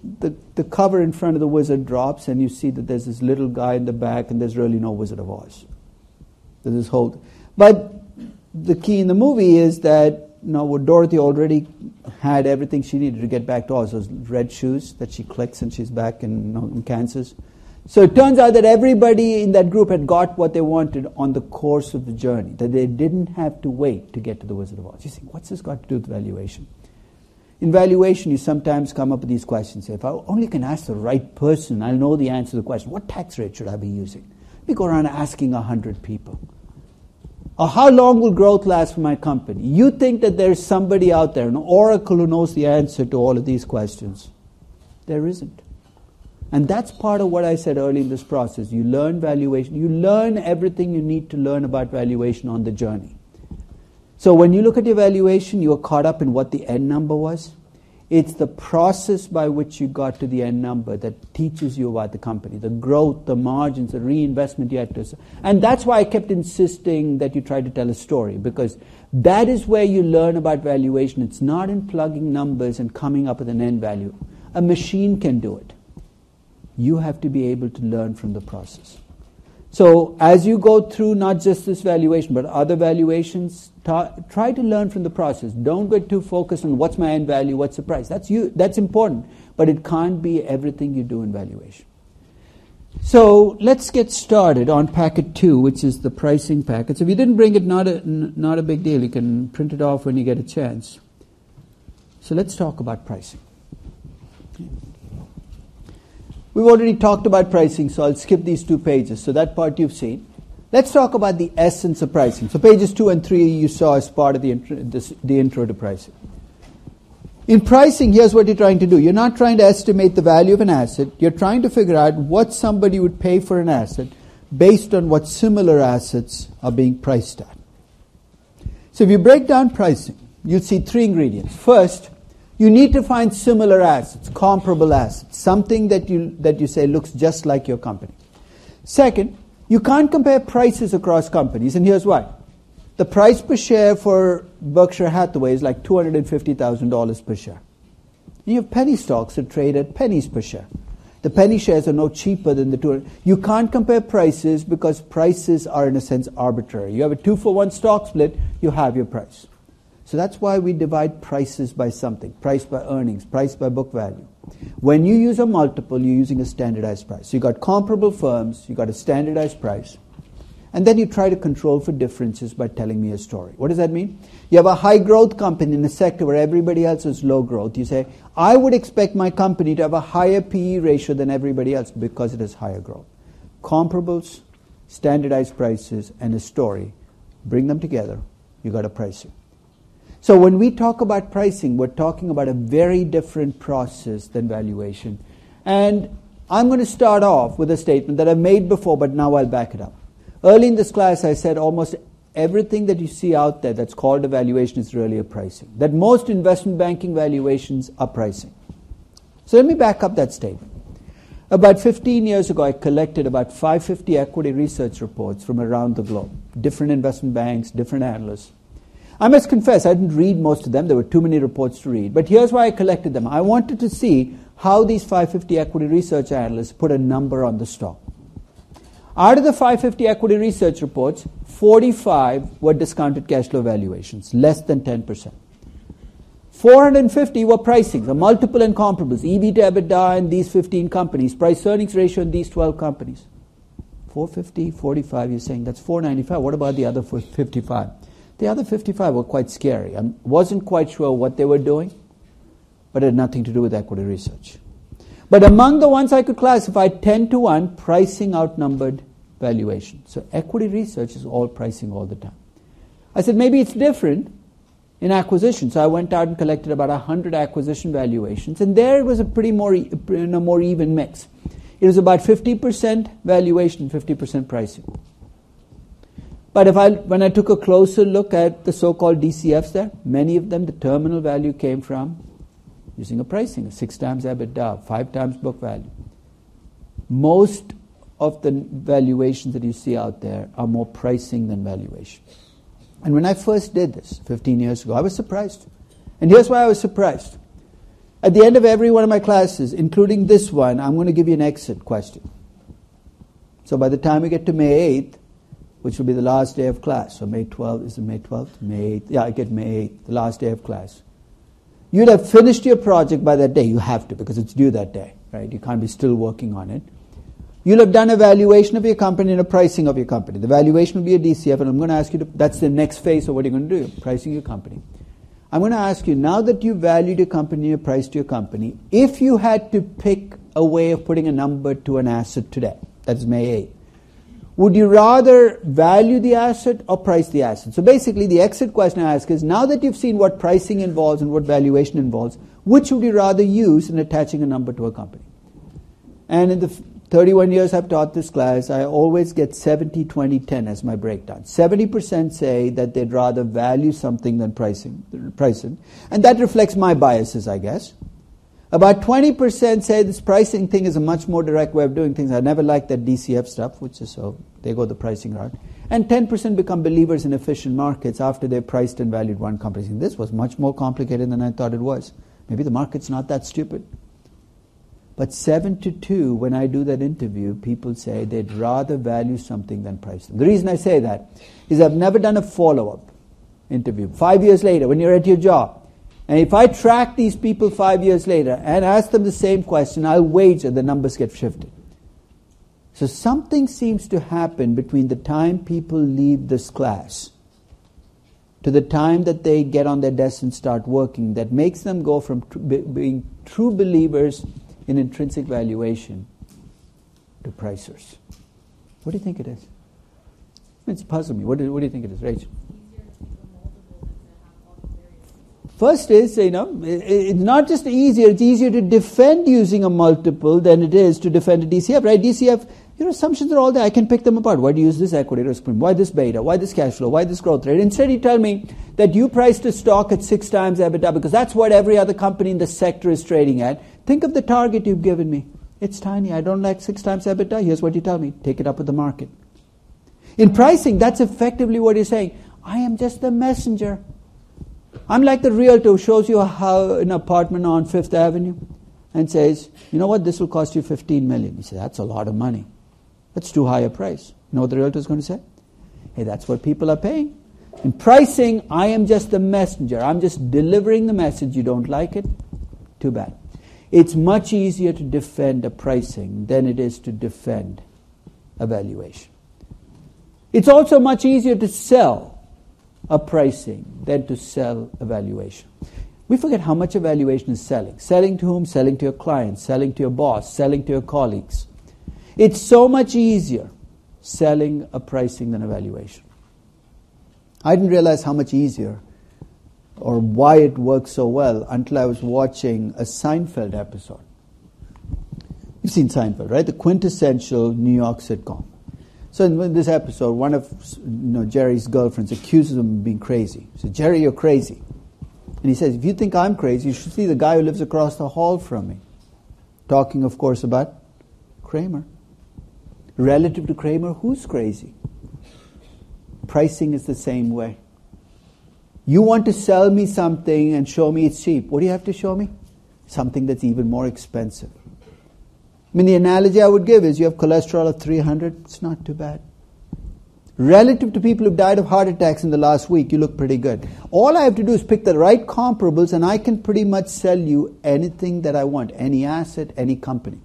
cover in front of the wizard drops, and you see that there's this little guy in the back, and there's really no Wizard of Oz. There's this whole... But the key in the movie is that Dorothy already had everything she needed to get back to Oz. Those red shoes that she clicks and she's back in Kansas. So it turns out that everybody in that group had got what they wanted on the course of the journey, that they didn't have to wait to get to the Wizard of Oz. You think, what's this got to do with valuation? In valuation, you sometimes come up with these questions. If I only can ask the right person, I'll know the answer to the question. What tax rate should I be using? We go around asking 100 people. Or how long will growth last for my company? You think that there's somebody out there, an oracle who knows the answer to all of these questions. There isn't. And that's part of what I said early in this process. You learn valuation. You learn everything you need to learn about valuation on the journey. So when you look at your valuation, you are caught up in what the end number was. It's the process by which you got to the end number that teaches you about the company, the growth, the margins, the reinvestment you had to... And that's why I kept insisting that you try to tell a story, because that is where you learn about valuation. It's not in plugging numbers and coming up with an end value. A machine can do it. You have to be able to learn from the process. So as you go through not just this valuation, but other valuations, try to learn from the process. Don't get too focused on what's my end value, what's the price. That's important, but it can't be everything you do in valuation. So let's get started on packet 2, which is the pricing packet. So if you didn't bring it, not a big deal. You can print it off when you get a chance. So let's talk about pricing. We've already talked about pricing, so I'll skip these 2 pages. So that part you've seen. Let's talk about the essence of pricing. So pages 2 and 3 you saw as part of the intro to pricing. In pricing, here's what you're trying to do. You're not trying to estimate the value of an asset. You're trying to figure out what somebody would pay for an asset based on what similar assets are being priced at. So if you break down pricing, you'll see 3 ingredients. First, you need to find similar assets, comparable assets, something that you say looks just like your company. Second, You can't compare prices across companies, and here's why. The price per share for Berkshire Hathaway is like $250,000 per share. You have penny stocks that trade at pennies per share. The penny shares are no cheaper than the 200. You can't compare prices because prices are, in a sense, arbitrary. You have a 2-for-1 stock split, you have your price. So that's why we divide prices by something. Price by earnings, price by book value. When you use a multiple, you're using a standardized price. So you got comparable firms, you got a standardized price. And then you try to control for differences by telling me a story. What does that mean? You have a high growth company in a sector where everybody else is low growth. You say, I would expect my company to have a higher PE ratio than everybody else because it has higher growth. Comparables, standardized prices, and a story. Bring them together, you got a pricing. So when we talk about pricing, we're talking about a very different process than valuation. And I'm going to start off with a statement that I've made before, but now I'll back it up. Early in this class, I said almost everything that you see out there that's called a valuation is really a pricing. That most investment banking valuations are pricing. So let me back up that statement. About 15 years ago, I collected about 550 equity research reports from around the globe. Different investment banks, different analysts. I must confess, I didn't read most of them. There were too many reports to read. But here's why I collected them. I wanted to see how these 550 equity research analysts put a number on the stock. Out of the 550 equity research reports, 45 were discounted cash flow valuations, less than 10%. 450 were pricings, a multiple and comparables, EV to EBITDA in these 15 companies, price earnings ratio in these 12 companies. 450, 45, you're saying that's 495. What about the other 55? The other 55 were quite scary. I wasn't quite sure what they were doing, but it had nothing to do with equity research. But among the ones I could classify, 10 to 1, pricing outnumbered valuation. So equity research is all pricing all the time. I said maybe it's different in acquisition. So I went out and collected about 100 acquisition valuations, and there it was a pretty more even mix. It was about 50% valuation, 50% pricing. But when I took a closer look at the so-called DCFs there, many of them, the terminal value came from using a pricing, 6 times EBITDA, 5 times book value. Most of the valuations that you see out there are more pricing than valuation. And when I first did this 15 years ago, I was surprised. And here's why I was surprised. At the end of every one of my classes, including this one, I'm going to give you an exit question. So by the time we get to May 8th, which will be the last day of class, so May 12th, is it May 12th? May 8th. Yeah, I get May 8th, the last day of class. You'd have finished your project by that day. You have to, because it's due that day, right? You can't be still working on it. You'll have done a valuation of your company and a pricing of your company. The valuation will be a DCF, and I'm going to ask you to, that's the next phase of what you're going to do, pricing your company. I'm going to ask you, now that you valued your company, you priced your company, if you had to pick a way of putting a number to an asset today, that's May 8th, would you rather value the asset or price the asset? So basically, the exit question I ask is, now that you've seen what pricing involves and what valuation involves, which would you rather use in attaching a number to a company? And in the 31 years I've taught this class, I always get 70, 20, 10 as my breakdown. 70% say that they'd rather value something than pricing. And that reflects my biases, I guess. About 20% say this pricing thing is a much more direct way of doing things. I never liked that DCF stuff, which is so they go the pricing route. And 10% become believers in efficient markets after they priced and valued one company. This was much more complicated than I thought it was. Maybe the market's not that stupid. But 7-2, when I do that interview, people say they'd rather value something than price them. The reason I say that is I've never done a follow-up interview. 5 years later, when you're at your job, and if I track these people 5 years later and ask them the same question, I'll wager the numbers get shifted. So something seems to happen between the time people leave this class to the time that they get on their desk and start working that makes them go from being true believers in intrinsic valuation to pricers. What do you think it is? It's puzzled me. What do you think it is, Rachel? First is, it's not just easier, it's easier to defend using a multiple than it is to defend a DCF, right? DCF, your assumptions are all there. I can pick them apart. Why do you use this equity risk premium? Why this beta? Why this cash flow? Why this growth rate? Instead, you tell me that you priced a stock at 6 times EBITDA because that's what every other company in the sector is trading at. Think of the target you've given me. It's tiny. I don't like 6 times EBITDA. Here's what you tell me. Take it up with the market. In pricing, that's effectively what you're saying. I am just the messenger. I'm like the realtor who shows you an apartment on Fifth Avenue and says, you know what, this will cost you $15 million. You say, that's a lot of money. That's too high a price. You know what the realtor is going to say? Hey, that's what people are paying. In pricing, I am just the messenger. I'm just delivering the message. You don't like it? Too bad. It's much easier to defend a pricing than it is to defend a valuation. It's also much easier to sell a pricing than to sell a valuation. We forget how much a valuation is selling. Selling to whom? Selling to your clients, selling to your boss, selling to your colleagues. It's so much easier selling a pricing than a valuation. I didn't realize how much easier or why it works so well until I was watching a Seinfeld episode. You've seen Seinfeld, right? The quintessential New York sitcom. So in this episode, one of Jerry's girlfriends accuses him of being crazy. She says, Jerry, you're crazy. And he says, if you think I'm crazy, you should see the guy who lives across the hall from me. Talking, of course, about Kramer. Relative to Kramer, who's crazy? Pricing is the same way. You want to sell me something and show me it's cheap. What do you have to show me? Something that's even more expensive. I mean, the analogy I would give is you have cholesterol of 300, it's not too bad. Relative to people who've died of heart attacks in the last week, you look pretty good. All I have to do is pick the right comparables and I can pretty much sell you anything that I want, any asset, any company.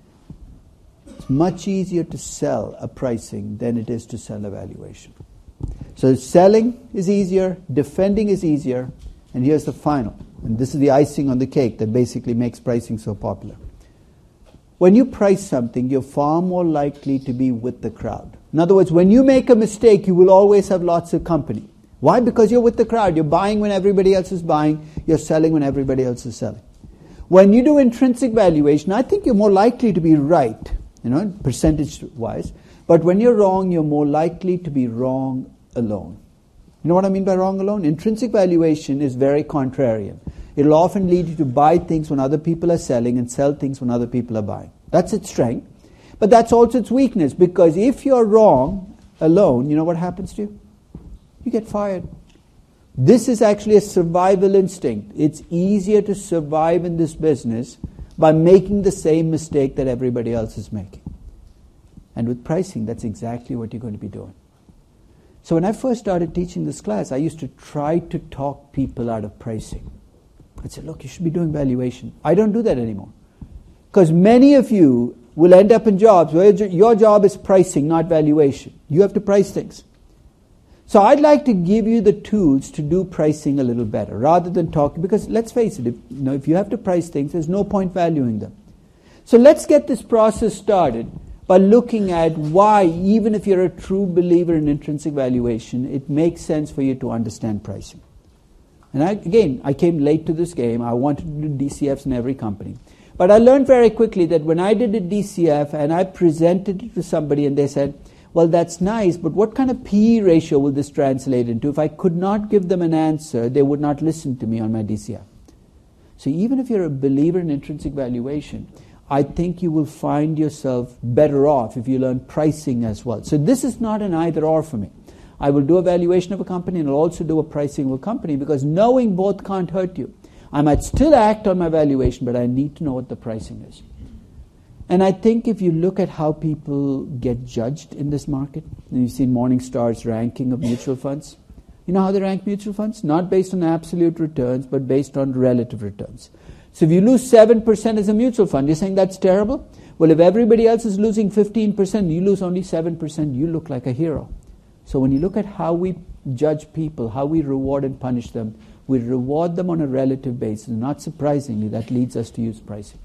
It's much easier to sell a pricing than it is to sell a valuation. So selling is easier, defending is easier, and here's the final. And this is the icing on the cake that basically makes pricing so popular. When you price something, you're far more likely to be with the crowd. In other words, when you make a mistake, you will always have lots of company. Why? Because you're with the crowd. You're buying when everybody else is buying. You're selling when everybody else is selling. When you do intrinsic valuation, I think you're more likely to be right, percentage-wise. But when you're wrong, you're more likely to be wrong alone. You know what I mean by wrong alone? Intrinsic valuation is very contrarian. It'll often lead you to buy things when other people are selling and sell things when other people are buying. That's its strength. But that's also its weakness, because if you're wrong alone, you know what happens to you? You get fired. This is actually a survival instinct. It's easier to survive in this business by making the same mistake that everybody else is making. And with pricing, that's exactly what you're going to be doing. So when I first started teaching this class, I used to try to talk people out of pricing. I'd say, look, you should be doing valuation. I don't do that anymore. Because many of you will end up in jobs where your job is pricing, not valuation. You have to price things. So I'd like to give you the tools to do pricing a little better, rather than talking, because let's face it, if you have to price things, there's no point valuing them. So let's get this process started by looking at why, even if you're a true believer in intrinsic valuation, it makes sense for you to understand pricing. And I came late to this game. I wanted to do DCFs in every company. But I learned very quickly that when I did a DCF and I presented it to somebody and they said, well, that's nice, but what kind of PE ratio will this translate into? If I could not give them an answer, they would not listen to me on my DCF. So even if you're a believer in intrinsic valuation, I think you will find yourself better off if you learn pricing as well. So this is not an either-or for me. I will do a valuation of a company and I'll also do a pricing of a company, because knowing both can't hurt you. I might still act on my valuation, but I need to know what the pricing is. And I think if you look at how people get judged in this market, and you've seen Morningstar's ranking of mutual funds, you know how they rank mutual funds? Not based on absolute returns, but based on relative returns. So if you lose 7% as a mutual fund, you're saying that's terrible? Well, if everybody else is losing 15%, you lose only 7%, you look like a hero. So when you look at how we judge people, how we reward and punish them, we reward them on a relative basis. And not surprisingly, that leads us to use pricing.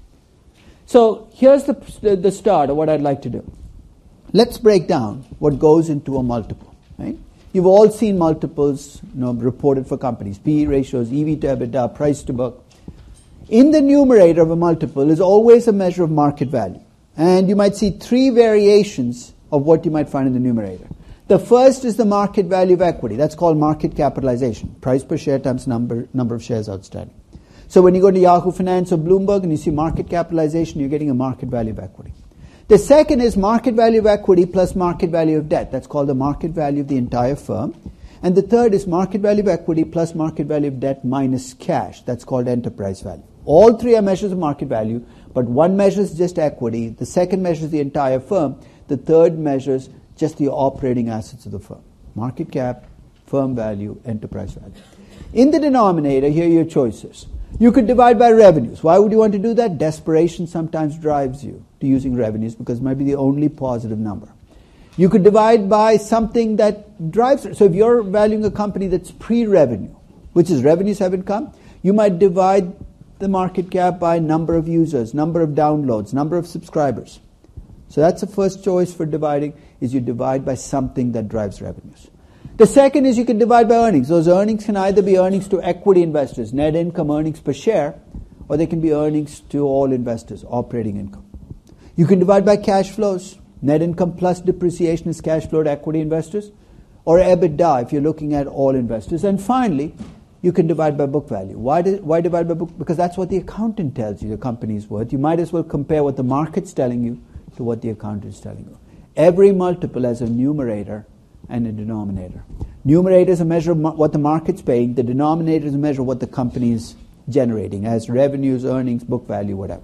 So here's the start of what I'd like to do. Let's break down what goes into a multiple. Right? You've all seen multiples reported for companies. PE ratios, EV to EBITDA, price to book. In the numerator of a multiple is always a measure of market value. And you might see three variations of what you might find in the numerator. The first is the market value of equity. That's called market capitalization. Price per share times number of shares outstanding. So when you go to Yahoo Finance or Bloomberg and you see market capitalization, you're getting a market value of equity. The second is market value of equity plus market value of debt. That's called the market value of the entire firm. And the third is market value of equity plus market value of debt minus cash. That's called enterprise value. All three are measures of market value, but one measures just equity, the second measures the entire firm, the third measures just the operating assets of the firm. Market cap, firm value, enterprise value. In the denominator, here are your choices. You could divide by revenues. Why would you want to do that? Desperation sometimes drives you to using revenues because it might be the only positive number. You could divide by something that drives it. So if you're valuing a company that's pre-revenue, which is revenues haven't come, you might divide the market cap by number of users, number of downloads, number of subscribers. So that's the first choice for dividing, is you divide by something that drives revenues. The second is you can divide by earnings. Those earnings can either be earnings to equity investors, net income, earnings per share, or they can be earnings to all investors, operating income. You can divide by cash flows. Net income plus depreciation is cash flow to equity investors, or EBITDA if you're looking at all investors. And finally, you can divide by book value. Why divide by book? Because that's what the accountant tells you the company is worth. You might as well compare what the market's telling you to what the accountant is telling you. Every multiple has a numerator and a denominator. Numerator is a measure of what the market's paying. The denominator is a measure of what the company is generating as revenues, earnings, book value, whatever.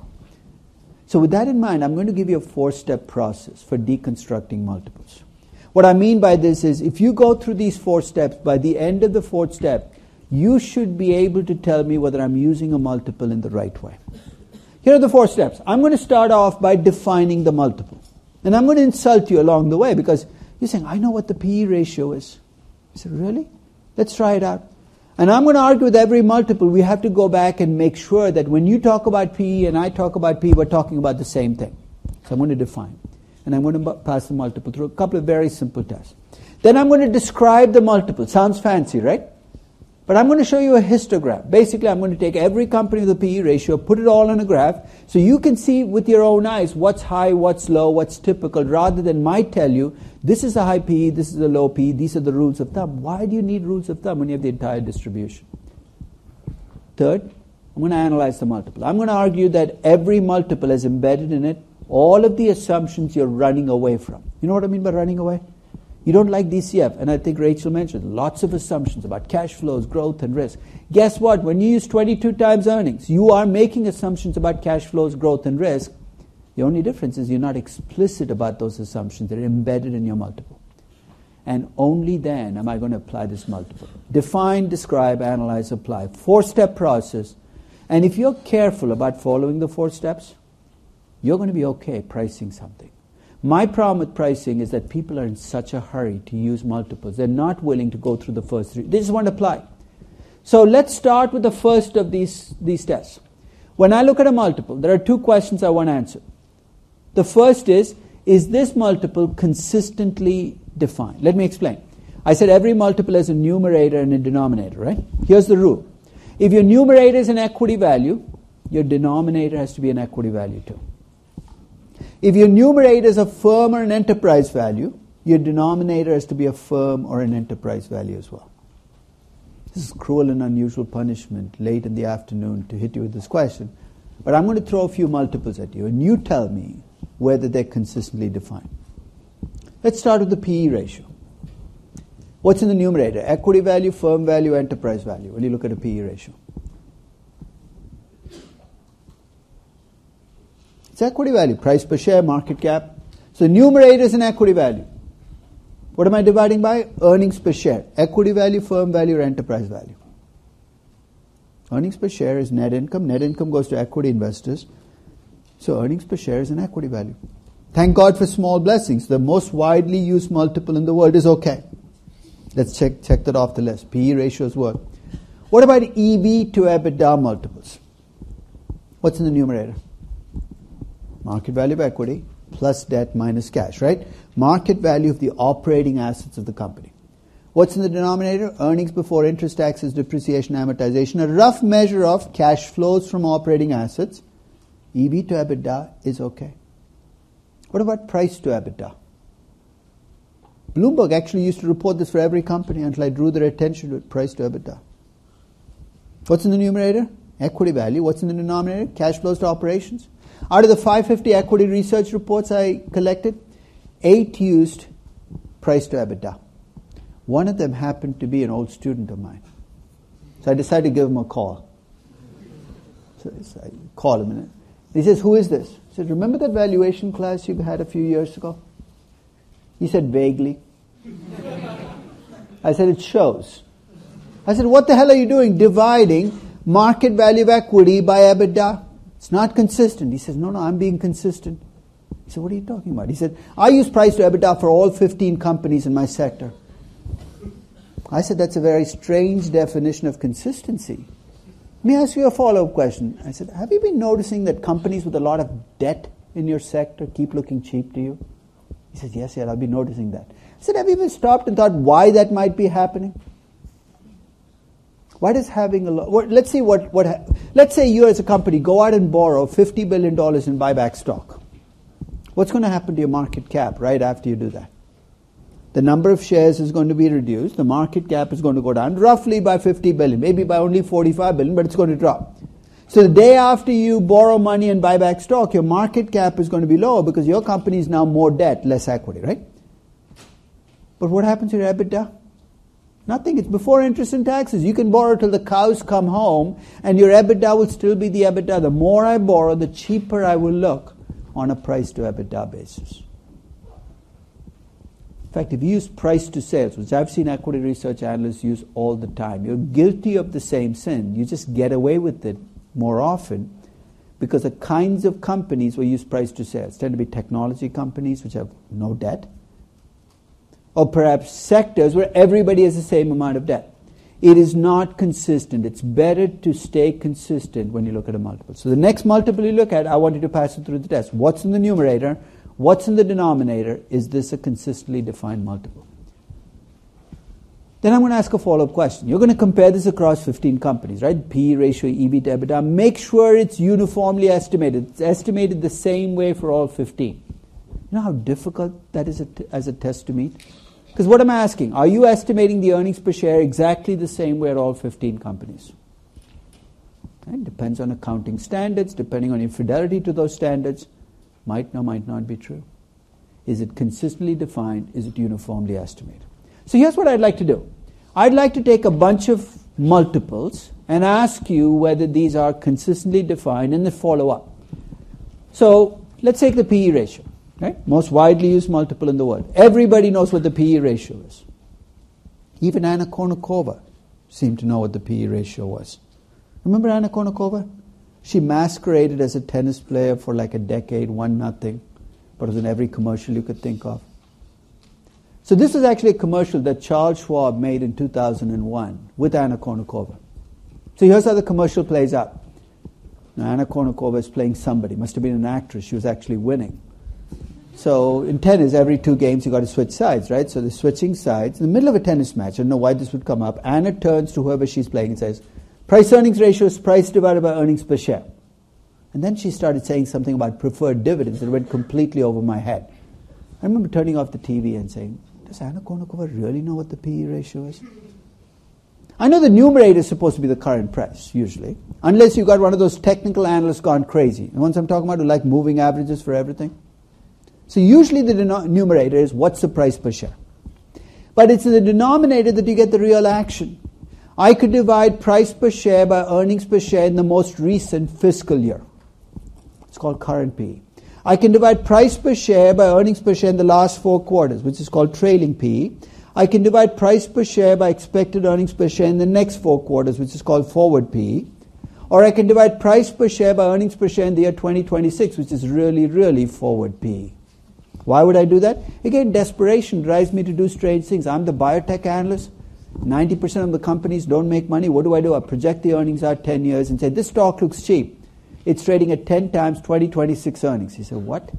So with that in mind, I'm going to give you a 4-step process for deconstructing multiples. What I mean by this is if you go through these 4 steps, by the end of the 4th step, you should be able to tell me whether I'm using a multiple in the right way. Here are the 4 steps. I'm going to start off by defining the multiple. And I'm going to insult you along the way because you're saying, I know what the PE ratio is. I said, really? Let's try it out. And I'm going to argue with every multiple. We have to go back and make sure that when you talk about PE and I talk about PE, we're talking about the same thing. So I'm going to define. And I'm going to pass the multiple through a couple of very simple tests. Then I'm going to describe the multiple. Sounds fancy, right? But I'm going to show you a histogram. Basically, I'm going to take every company with a PE ratio, put it all on a graph, so you can see with your own eyes what's high, what's low, what's typical, rather than might tell you, this is a high PE, this is a low PE, these are the rules of thumb. Why do you need rules of thumb when you have the entire distribution? Third, I'm going to analyze the multiple. I'm going to argue that every multiple has embedded in it all of the assumptions you're running away from. You know what I mean by running away? You don't like DCF, and I think Rachel mentioned lots of assumptions about cash flows, growth, and risk. Guess what? When you use 22 times earnings, you are making assumptions about cash flows, growth, and risk. The only difference is you're not explicit about those assumptions. They're embedded in your multiple. And only then am I going to apply this multiple. Define, describe, analyze, apply. 4-step process. And if you're careful about following the 4 steps, you're going to be okay pricing something. My problem with pricing is that people are in such a hurry to use multiples. They're not willing to go through the first 3. They just want to apply. So let's start with the first of these tests. When I look at a multiple, there are 2 questions I want to answer. The first is this multiple consistently defined? Let me explain. I said every multiple has a numerator and a denominator, right? Here's the rule. If your numerator is an equity value, your denominator has to be an equity value too. If your numerator is a firm or an enterprise value, your denominator has to be a firm or an enterprise value as well. This is cruel and unusual punishment late in the afternoon to hit you with this question. But I'm going to throw a few multiples at you, and you tell me whether they're consistently defined. Let's start with the PE ratio. What's in the numerator? Equity value, firm value, enterprise value. When you look at a PE ratio. It's equity value, price per share, market cap. So numerator is an equity value. What am I dividing by? Earnings per share. Equity value, firm value, or enterprise value. Earnings per share is net income. Net income goes to equity investors. So earnings per share is an equity value. Thank God for small blessings. The most widely used multiple in the world is okay. Let's check that off the list. PE ratios work. What about EV to EBITDA multiples? What's in the numerator? Market value of equity plus debt minus cash, right? Market value of the operating assets of the company. What's in the denominator? Earnings before interest, taxes, depreciation, amortization. A rough measure of cash flows from operating assets. EV to EBITDA is okay. What about price to EBITDA? Bloomberg actually used to report this for every company until I drew their attention to it, price to EBITDA. What's in the numerator? Equity value. What's in the denominator? Cash flows to operations. Out of the 550 equity research reports I collected, 8 used price to EBITDA. One of them happened to be an old student of mine. So I decided to give him a call. So I called him and he says, "Who is this?" I said, "Remember that valuation class you had a few years ago?" He said, "Vaguely." I said, "It shows." I said, "What the hell are you doing dividing market value of equity by EBITDA? It's not consistent." He says, "No, I'm being consistent." He said, "What are you talking about?" He said, "I use price to EBITDA for all 15 companies in my sector." I said, "That's a very strange definition of consistency." Let me ask you a follow-up question. I said, "Have you been noticing that companies with a lot of debt in your sector keep looking cheap to you?" He says, yes, I've been noticing that. I said, "Have you ever stopped and thought why that might be happening? Why does having a lot..." Let's see let's say you as a company go out and borrow $50 billion in buyback stock. What's going to happen to your market cap right after you do that? The number of shares is going to be reduced. The market cap is going to go down roughly by 50 billion, maybe by only 45 billion, but it's going to drop. So the day after you borrow money and buy back stock, your market cap is going to be lower because your company is now more debt, less equity, right? But what happens to your EBITDA? Nothing. It's before interest and taxes. You can borrow till the cows come home and your EBITDA will still be the EBITDA. The more I borrow, the cheaper I will look on a price to EBITDA basis. In fact, if you use price to sales, which I've seen equity research analysts use all the time, you're guilty of the same sin. You just get away with it more often because the kinds of companies we use price to sales tend to be technology companies which have no debt, or perhaps sectors where everybody has the same amount of debt. It is not consistent. It's better to stay consistent when you look at a multiple. So the next multiple you look at, I want you to pass it through the test. What's in the numerator? What's in the denominator? Is this a consistently defined multiple? Then I'm going to ask a follow-up question. You're going to compare this across 15 companies, right? P ratio, EV to EBITDA. Make sure it's uniformly estimated. It's estimated the same way for all 15. You know how difficult that is as a test to meet? Because what am I asking? Are you estimating the earnings per share exactly the same way at all 15 companies? It depends on accounting standards, depending on your fidelity to those standards. Might or might not be true. Is it consistently defined? Is it uniformly estimated? So here's what I'd like to do. I'd like to take a bunch of multiples and ask you whether these are consistently defined and then follow up. So let's take the PE ratio. Right? Most widely used multiple in the world. Everybody knows what the PE ratio is. Even Anna Kournikova seemed to know what the PE ratio was. Remember Anna Kournikova? She masqueraded as a tennis player for like a decade, 1-0, but was in every commercial you could think of. So this is actually a commercial that Charles Schwab made in 2001 with Anna Kournikova. So here's how the commercial plays out. Now Anna Kournikova is playing somebody. Must have been an actress. She was actually winning. So in tennis, every 2 games you got to switch sides, right? So they're switching sides. In the middle of a tennis match, I don't know why this would come up, Anna turns to whoever she's playing and says, price-earnings ratio is price divided by earnings per share. And then she started saying something about preferred dividends that went completely over my head. I remember turning off the TV and saying, does Anna Kournikova really know what the PE ratio is? I know the numerator is supposed to be the current price, usually, unless you got one of those technical analysts gone crazy. The ones I'm talking about who like moving averages for everything. So usually the numerator is what's the price per share. But it's in the denominator that you get the real action. I could divide price per share by earnings per share in the most recent fiscal year. It's called current PE. I can divide price per share by earnings per share in the last 4 quarters, which is called trailing PE. I can divide price per share by expected earnings per share in the next 4 quarters, which is called forward PE. Or I can divide price per share by earnings per share in the year 2026, which is really, really forward PE. Why would I do that? Again, desperation drives me to do strange things. I'm the biotech analyst. 90% of the companies don't make money. What do? I project the earnings out 10 years and say, this stock looks cheap. It's trading at 10 times 2026 earnings. You say, what?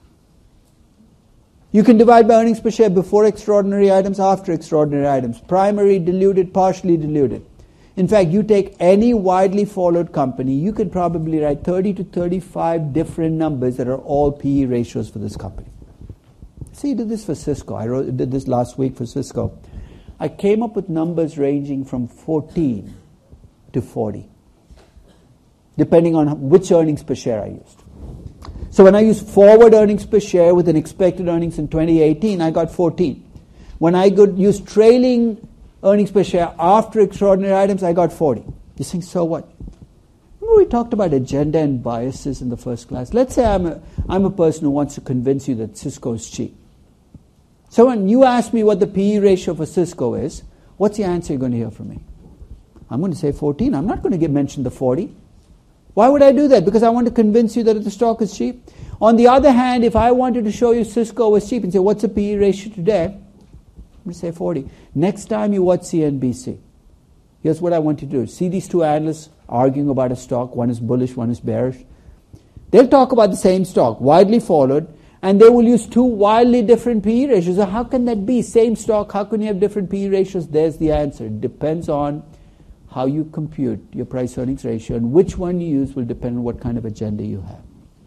You can divide by earnings per share before extraordinary items, after extraordinary items. Primary, diluted, partially diluted. In fact, you take any widely followed company, you can probably write 30 to 35 different numbers that are all PE ratios for this company. See, I did this for Cisco. I did this last week for Cisco. I came up with numbers ranging from 14 to 40, depending on which earnings per share I used. So when I use forward earnings per share with an expected earnings in 2018, I got 14. When I use trailing earnings per share after extraordinary items, I got 40. You're saying, so what? Remember we talked about agenda and biases in the first class? Let's say I'm a person who wants to convince you that Cisco is cheap. So when you ask me what the PE ratio for Cisco is, what's the answer you're going to hear from me? I'm going to say 14. I'm not going to mention the 40. Why would I do that? Because I want to convince you that the stock is cheap. On the other hand, if I wanted to show you Cisco was cheap and say, what's the PE ratio today? I'm going to say 40. Next time you watch CNBC, here's what I want you to do. See these two analysts arguing about a stock. One is bullish, one is bearish. They'll talk about the same stock, widely followed, and they will use two wildly different PE ratios. So how can that be? Same stock, how can you have different PE ratios? There's the answer. It depends on how you compute your price-earnings ratio, and which one you use will depend on what kind of agenda you have.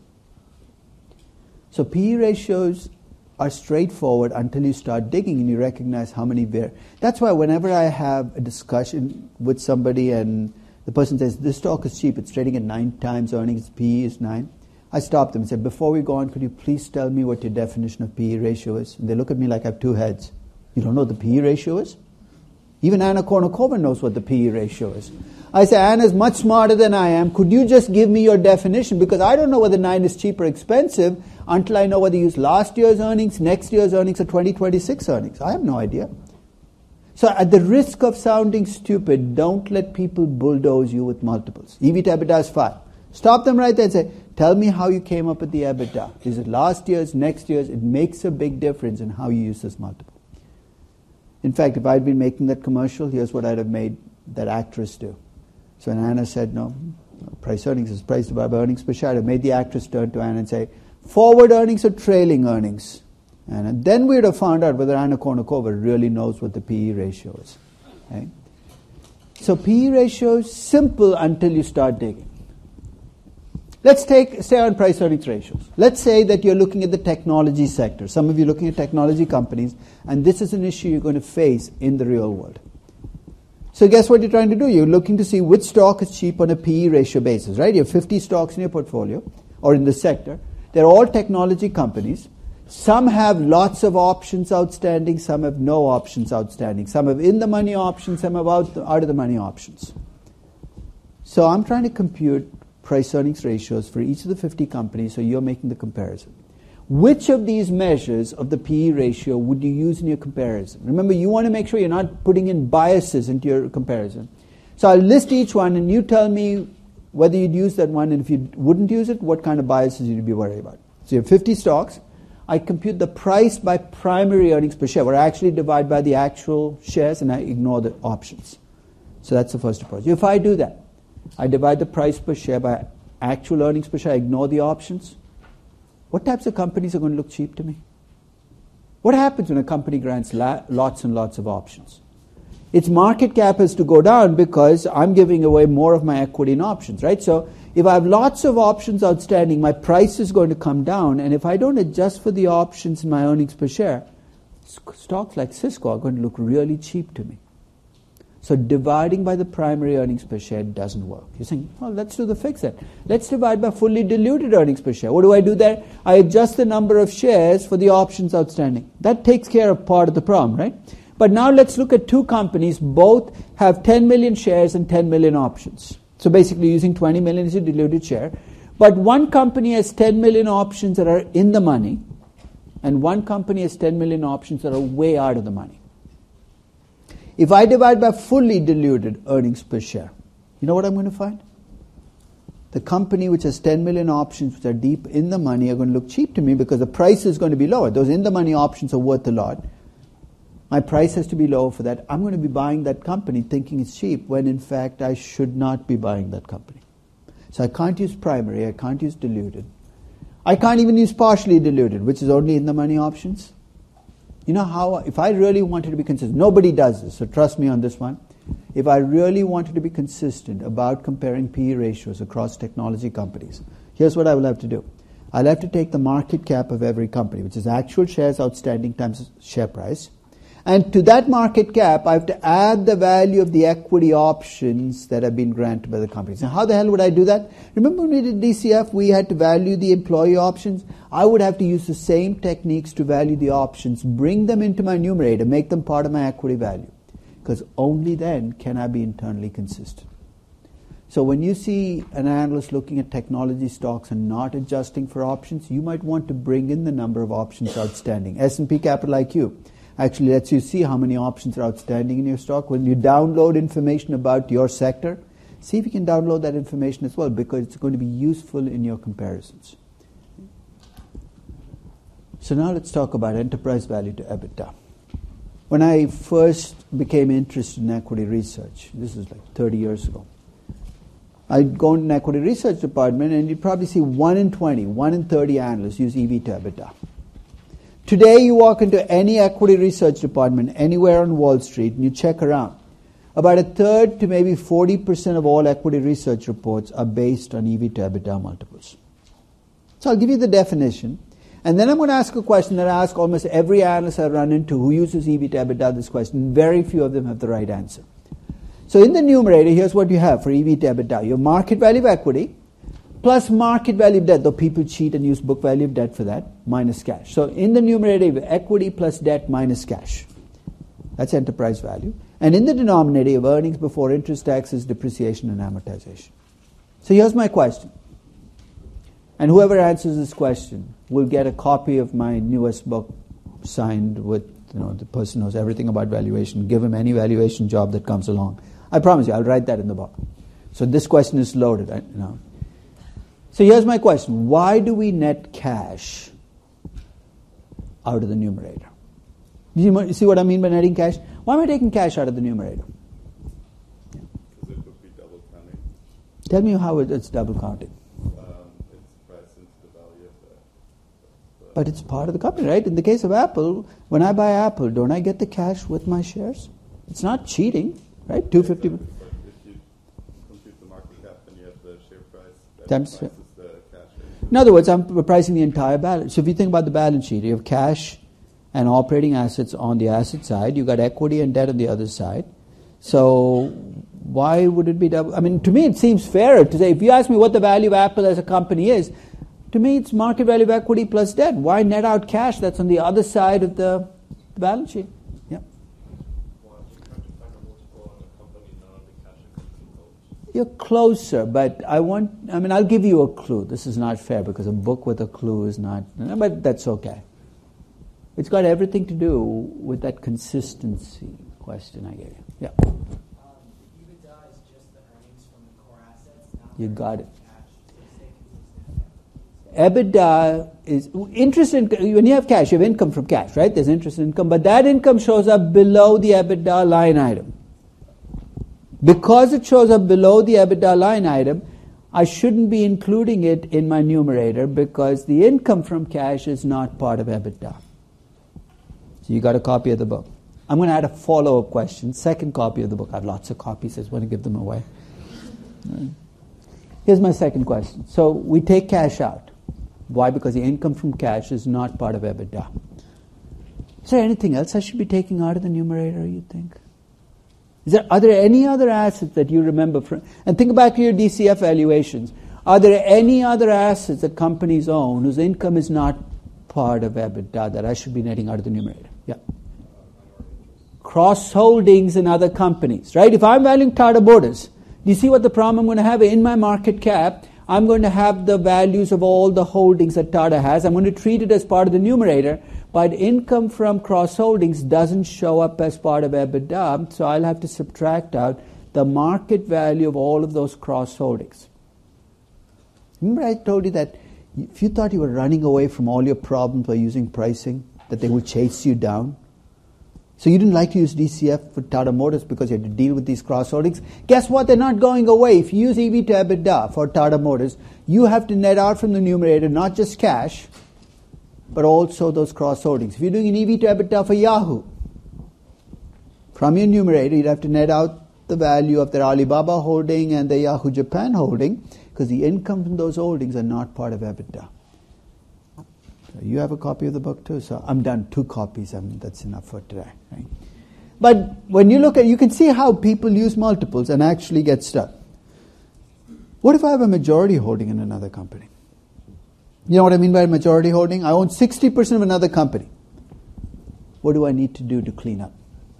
So PE ratios are straightforward until you start digging and you recognize how many vary. That's why whenever I have a discussion with somebody and the person says, this stock is cheap, it's trading at 9 times earnings, PE is 9, I stop them and say, before we go on, could you please tell me what your definition of PE ratio is? And they look at me like I have two heads. You don't know what the PE ratio is? Even Anna Kournikova knows what the PE ratio is. I say, Anna's much smarter than I am. Could you just give me your definition? Because I don't know whether 9 is cheap or expensive until I know whether you use last year's earnings, next year's earnings, or 2026 earnings. I have no idea. So at the risk of sounding stupid, don't let people bulldoze you with multiples. EV to EBITDA is 5. Stop them right there and say, tell me how you came up with the EBITDA. Is it last year's, next year's? It makes a big difference in how you use this multiple. In fact, if I'd been making that commercial, here's what I'd have made that actress do. So when Anna said, no, price earnings is price divided by earnings per share, I'd have made the actress turn to Anna and say, forward earnings or trailing earnings? And then we'd have found out whether Anna Kournikova really knows what the PE ratio is. Okay? So PE ratio is simple until you start digging. Let's stay on price earnings ratios. Let's say that you're looking at the technology sector. Some of you are looking at technology companies, and this is an issue you're going to face in the real world. So guess what you're trying to do? You're looking to see which stock is cheap on a PE ratio basis, right? You have 50 stocks in your portfolio or in the sector. They're all technology companies. Some have lots of options outstanding, some have no options outstanding. Some have in-the-money options, some have out-of-the-money options. So I'm trying to compute price-earnings ratios for each of the 50 companies, so you're making the comparison. Which of these measures of the PE ratio would you use in your comparison? Remember, you want to make sure you're not putting in biases into your comparison. So I'll list each one, and you tell me whether you'd use that one, and if you wouldn't use it, what kind of biases you'd be worried about. So you have 50 stocks. I compute the price by primary earnings per share, where I actually divide by the actual shares and I ignore the options. So that's the first approach. If I do that, I divide the price per share by actual earnings per share, I ignore the options. What types of companies are going to look cheap to me? What happens when a company grants lots and lots of options? Its market cap has to go down because I'm giving away more of my equity in options, right? So if I have lots of options outstanding, my price is going to come down, and if I don't adjust for the options in my earnings per share, stocks like Cisco are going to look really cheap to me. So dividing by the primary earnings per share doesn't work. You're saying, well, let's do the fix then. Let's divide by fully diluted earnings per share. What do I do there? I adjust the number of shares for the options outstanding. That takes care of part of the problem, right? But now let's look at two companies. Both have 10 million shares and 10 million options. So basically using 20 million as a diluted share. But one company has 10 million options that are in the money, and one company has 10 million options that are way out of the money. If I divide by fully diluted earnings per share, you know what I'm going to find? The company which has 10 million options which are deep in the money are going to look cheap to me because the price is going to be lower. Those in the money options are worth a lot. My price has to be lower for that. I'm going to be buying that company thinking it's cheap when in fact I should not be buying that company. So I can't use primary, I can't use diluted. I can't even use partially diluted, which is only in the money options. You know how, if I really wanted to be consistent, nobody does this, so trust me on this one. If I really wanted to be consistent about comparing PE ratios across technology companies, here's what I will have to do. I'll have to take the market cap of every company, which is actual shares outstanding times share price, And to that market cap, I have to add the value of the equity options that have been granted by the company. So how the hell would I do that? Remember when we did DCF, we had to value the employee options? I would have to use the same techniques to value the options, bring them into my numerator, make them part of my equity value. Because only then can I be internally consistent. So when you see an analyst looking at technology stocks and not adjusting for options, you might want to bring in the number of options outstanding. S&P Capital IQ actually lets you see how many options are outstanding in your stock. When you download information about your sector, see if you can download that information as well, because it's going to be useful in your comparisons. So now let's talk about enterprise value to EBITDA. When I first became interested in equity research, this is like 30 years ago, I'd go in an equity research department and you'd probably see 1 in 20, 1 in 30 analysts use EV to EBITDA. Today you walk into any equity research department anywhere on Wall Street and you check around. About a third to maybe 40% of all equity research reports are based on EV to EBITDA multiples. So I'll give you the definition, and then I'm going to ask a question that I ask almost every analyst I run into who uses EV to EBITDA this question. Very few of them have the right answer. So in the numerator, here's what you have for EV to EBITDA. Your market value of equity plus market value of debt, though people cheat and use book value of debt for that, minus cash. So in the numerator, you have equity plus debt minus cash. That's enterprise value. And in the denominator, you have earnings before interest, taxes, depreciation, and amortization. So here's my question. And whoever answers this question will get a copy of my newest book signed with the person who knows everything about valuation. Give him any valuation job that comes along. I promise you, I'll write that in the book. So this question is loaded. So here's my question. Why do we net cash out of the numerator? You see what I mean by netting cash? Why am I taking cash out of the numerator? Because it would be double counting. Tell me how it's double counting. It's priced into the value of the But it's part of the company, right? In the case of Apple, when I buy Apple, don't I get the cash with my shares? It's not cheating, right? $250. But if you compute the market cap and you have the share price, that Times- prices the cash. In other words, I'm pricing the entire balance. So if you think about the balance sheet, you have cash and operating assets on the asset side. You've got equity and debt on the other side. So why would it be double? I mean, to me, it seems fairer to say, if you ask me what the value of Apple as a company is, to me, it's market value of equity plus debt. Why net out cash that's on the other side of the balance sheet? Yeah. Well, you can't find a multiple on a company, not on the cash a company holds. You're closer, but I'll give you a clue. This is not fair because a book with a clue is not, but that's okay. It's got everything to do with that consistency question I gave you. Yeah. EBITDA is just the earnings from the core assets. You got it. Cash. EBITDA is interest income. When you have cash, you have income from cash, right? There's interest income, but that income shows up below the EBITDA line item. Because it shows up below the EBITDA line item, I shouldn't be including it in my numerator because the income from cash is not part of EBITDA. So you got a copy of the book. I'm going to add a follow-up question. Second copy of the book. I have lots of copies. I just want to give them away. Here's my second question. So we take cash out. Why? Because the income from cash is not part of EBITDA. Is there anything else I should be taking out of the numerator, you think? Are there any other assets that you remember from? And think back to your DCF valuations. Are there any other assets that companies own whose income is not part of EBITDA that I should be netting out of the numerator? Yeah. Cross holdings in other companies, right? If I'm valuing Tata Motors, do you see what the problem I'm going to have in my market cap? I'm going to have the values of all the holdings that Tata has. I'm going to treat it as part of the numerator, but income from cross holdings doesn't show up as part of EBITDA, so I'll have to subtract out the market value of all of those cross holdings. Remember I told you that if you thought you were running away from all your problems by using pricing, that they will chase you down? So you didn't like to use DCF for Tata Motors because you had to deal with these cross holdings. Guess what? They're not going away. If you use EV to EBITDA for Tata Motors, you have to net out from the numerator not just cash, but also those cross holdings. If you're doing an EV to EBITDA for Yahoo, from your numerator, you'd have to net out the value of their Alibaba holding and their Yahoo Japan holding because the income from those holdings are not part of EBITDA. So you have a copy of the book too. So I'm done. 2 copies. That's enough for today. Right? But when you look at, you can see how people use multiples and actually get stuck. What if I have a majority holding in another company? You know what I mean by a majority holding? I own 60% of another company. What do I need to do to clean up?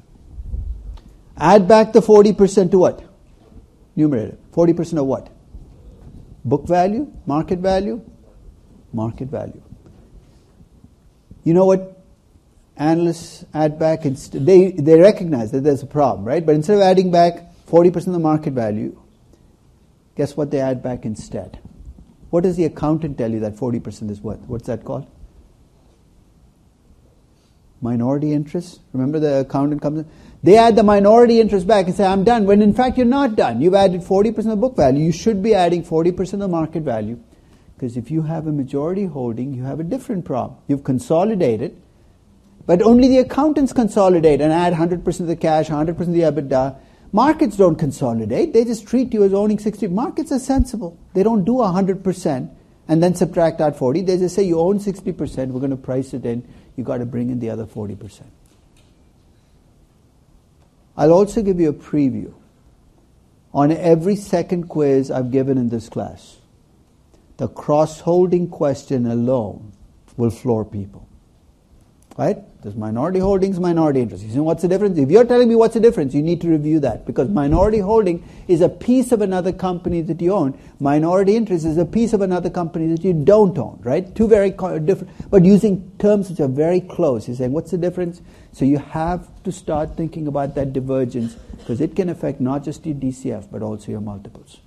Add back the 40% to what? Numerator. 40% of what? Book value? Market value? Market value. You know what analysts add back? They recognize that there's a problem, right? But instead of adding back 40% of the market value, guess what they add back instead? What does the accountant tell you that 40% is worth? What's that called? Minority interest. Remember the accountant comes in? They add the minority interest back and say, I'm done. When in fact you're not done. You've added 40% of the book value. You should be adding 40% of the market value. Because if you have a majority holding, you have a different problem. You've consolidated, but only the accountants consolidate and add 100% of the cash, 100% of the EBITDA. Markets don't consolidate. They just treat you as owning 60%. Markets are sensible. They don't do 100% and then subtract out 40. They just say you own 60%. We're going to price it in. You got to bring in the other 40%. I'll also give you a preview on every second quiz I've given in this class. The cross-holding question alone will floor people. Right? There's minority holdings, minority interest. You see what's the difference? If you're telling me what's the difference, you need to review that. Because minority holding is a piece of another company that you own. Minority interest is a piece of another company that you don't own. Right? Two very different, but using terms which are very close. You're saying, what's the difference? So you have to start thinking about that divergence, because it can affect not just your DCF, but also your multiples.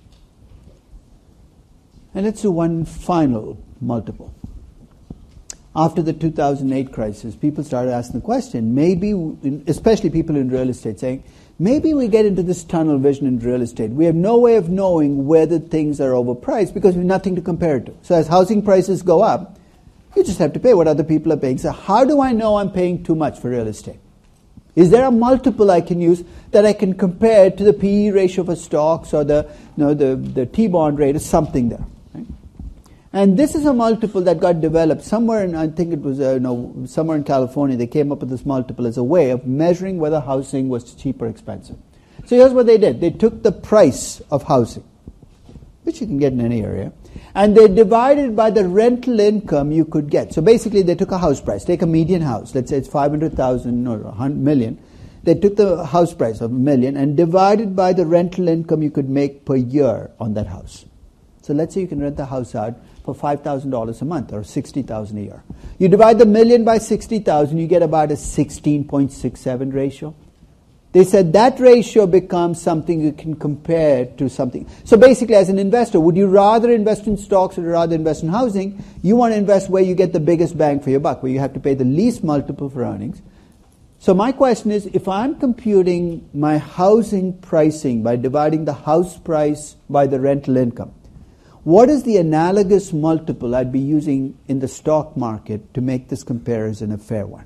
And let's do one final multiple. After the 2008 crisis, people started asking the question, maybe, especially people in real estate, saying, maybe we get into this tunnel vision in real estate. We have no way of knowing whether things are overpriced because we have nothing to compare it to. So as housing prices go up, you just have to pay what other people are paying. So how do I know I'm paying too much for real estate? Is there a multiple I can use that I can compare to the PE ratio for stocks or the T-bond rate or something there? And this is a multiple that got developed somewhere in, I think it was somewhere in California. They came up with this multiple as a way of measuring whether housing was cheap or expensive. So here's what they did. They took the price of housing, which you can get in any area, and they divided by the rental income you could get. So basically they took a house price. Take a median house. Let's say it's 500,000 or 100 million. They took the house price of $1 million and divided by the rental income you could make per year on that house. So let's say you can rent the house out for $5,000 a month or $60,000 a year. You divide the million by 60,000, you get about a 16.67 ratio. They said that ratio becomes something you can compare to something. So basically, as an investor, would you rather invest in stocks or rather invest in housing? You want to invest where you get the biggest bang for your buck, where you have to pay the least multiple for earnings. So my question is, if I'm computing my housing pricing by dividing the house price by the rental income, what is the analogous multiple I'd be using in the stock market to make this comparison a fair one?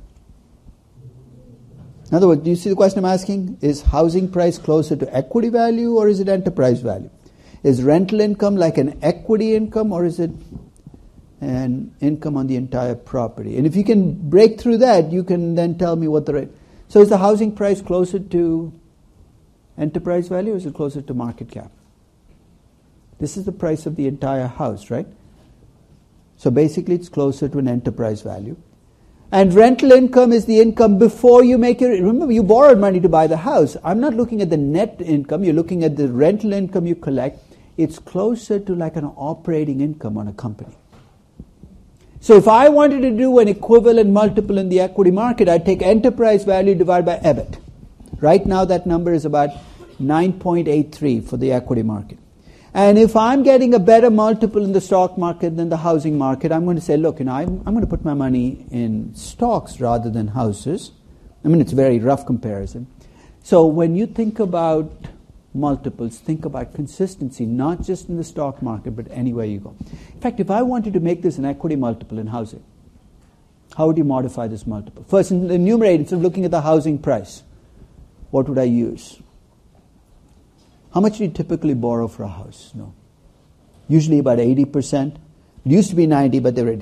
In other words, do you see the question I'm asking? Is housing price closer to equity value or is it enterprise value? Is rental income like an equity income or is it an income on the entire property? And if you can break through that, you can then tell me what the rate. So is the housing price closer to enterprise value or is it closer to market cap? This is the price of the entire house, right? So basically it's closer to an enterprise value. And rental income is the income before you make your... Remember, you borrowed money to buy the house. I'm not looking at the net income. You're looking at the rental income you collect. It's closer to like an operating income on a company. So if I wanted to do an equivalent multiple in the equity market, I'd take enterprise value divided by EBIT. Right now that number is about 9.83 for the equity market. And if I'm getting a better multiple in the stock market than the housing market, I'm going to say, look, I'm going to put my money in stocks rather than houses. I mean, it's a very rough comparison. So when you think about multiples, think about consistency, not just in the stock market, but anywhere you go. In fact, if I wanted to make this an equity multiple in housing, how would you modify this multiple? First, in the numerator, instead of looking at the housing price, what would I use? How much do you typically borrow for a house? No. Usually about 80%. It used to be 90, but they reduced.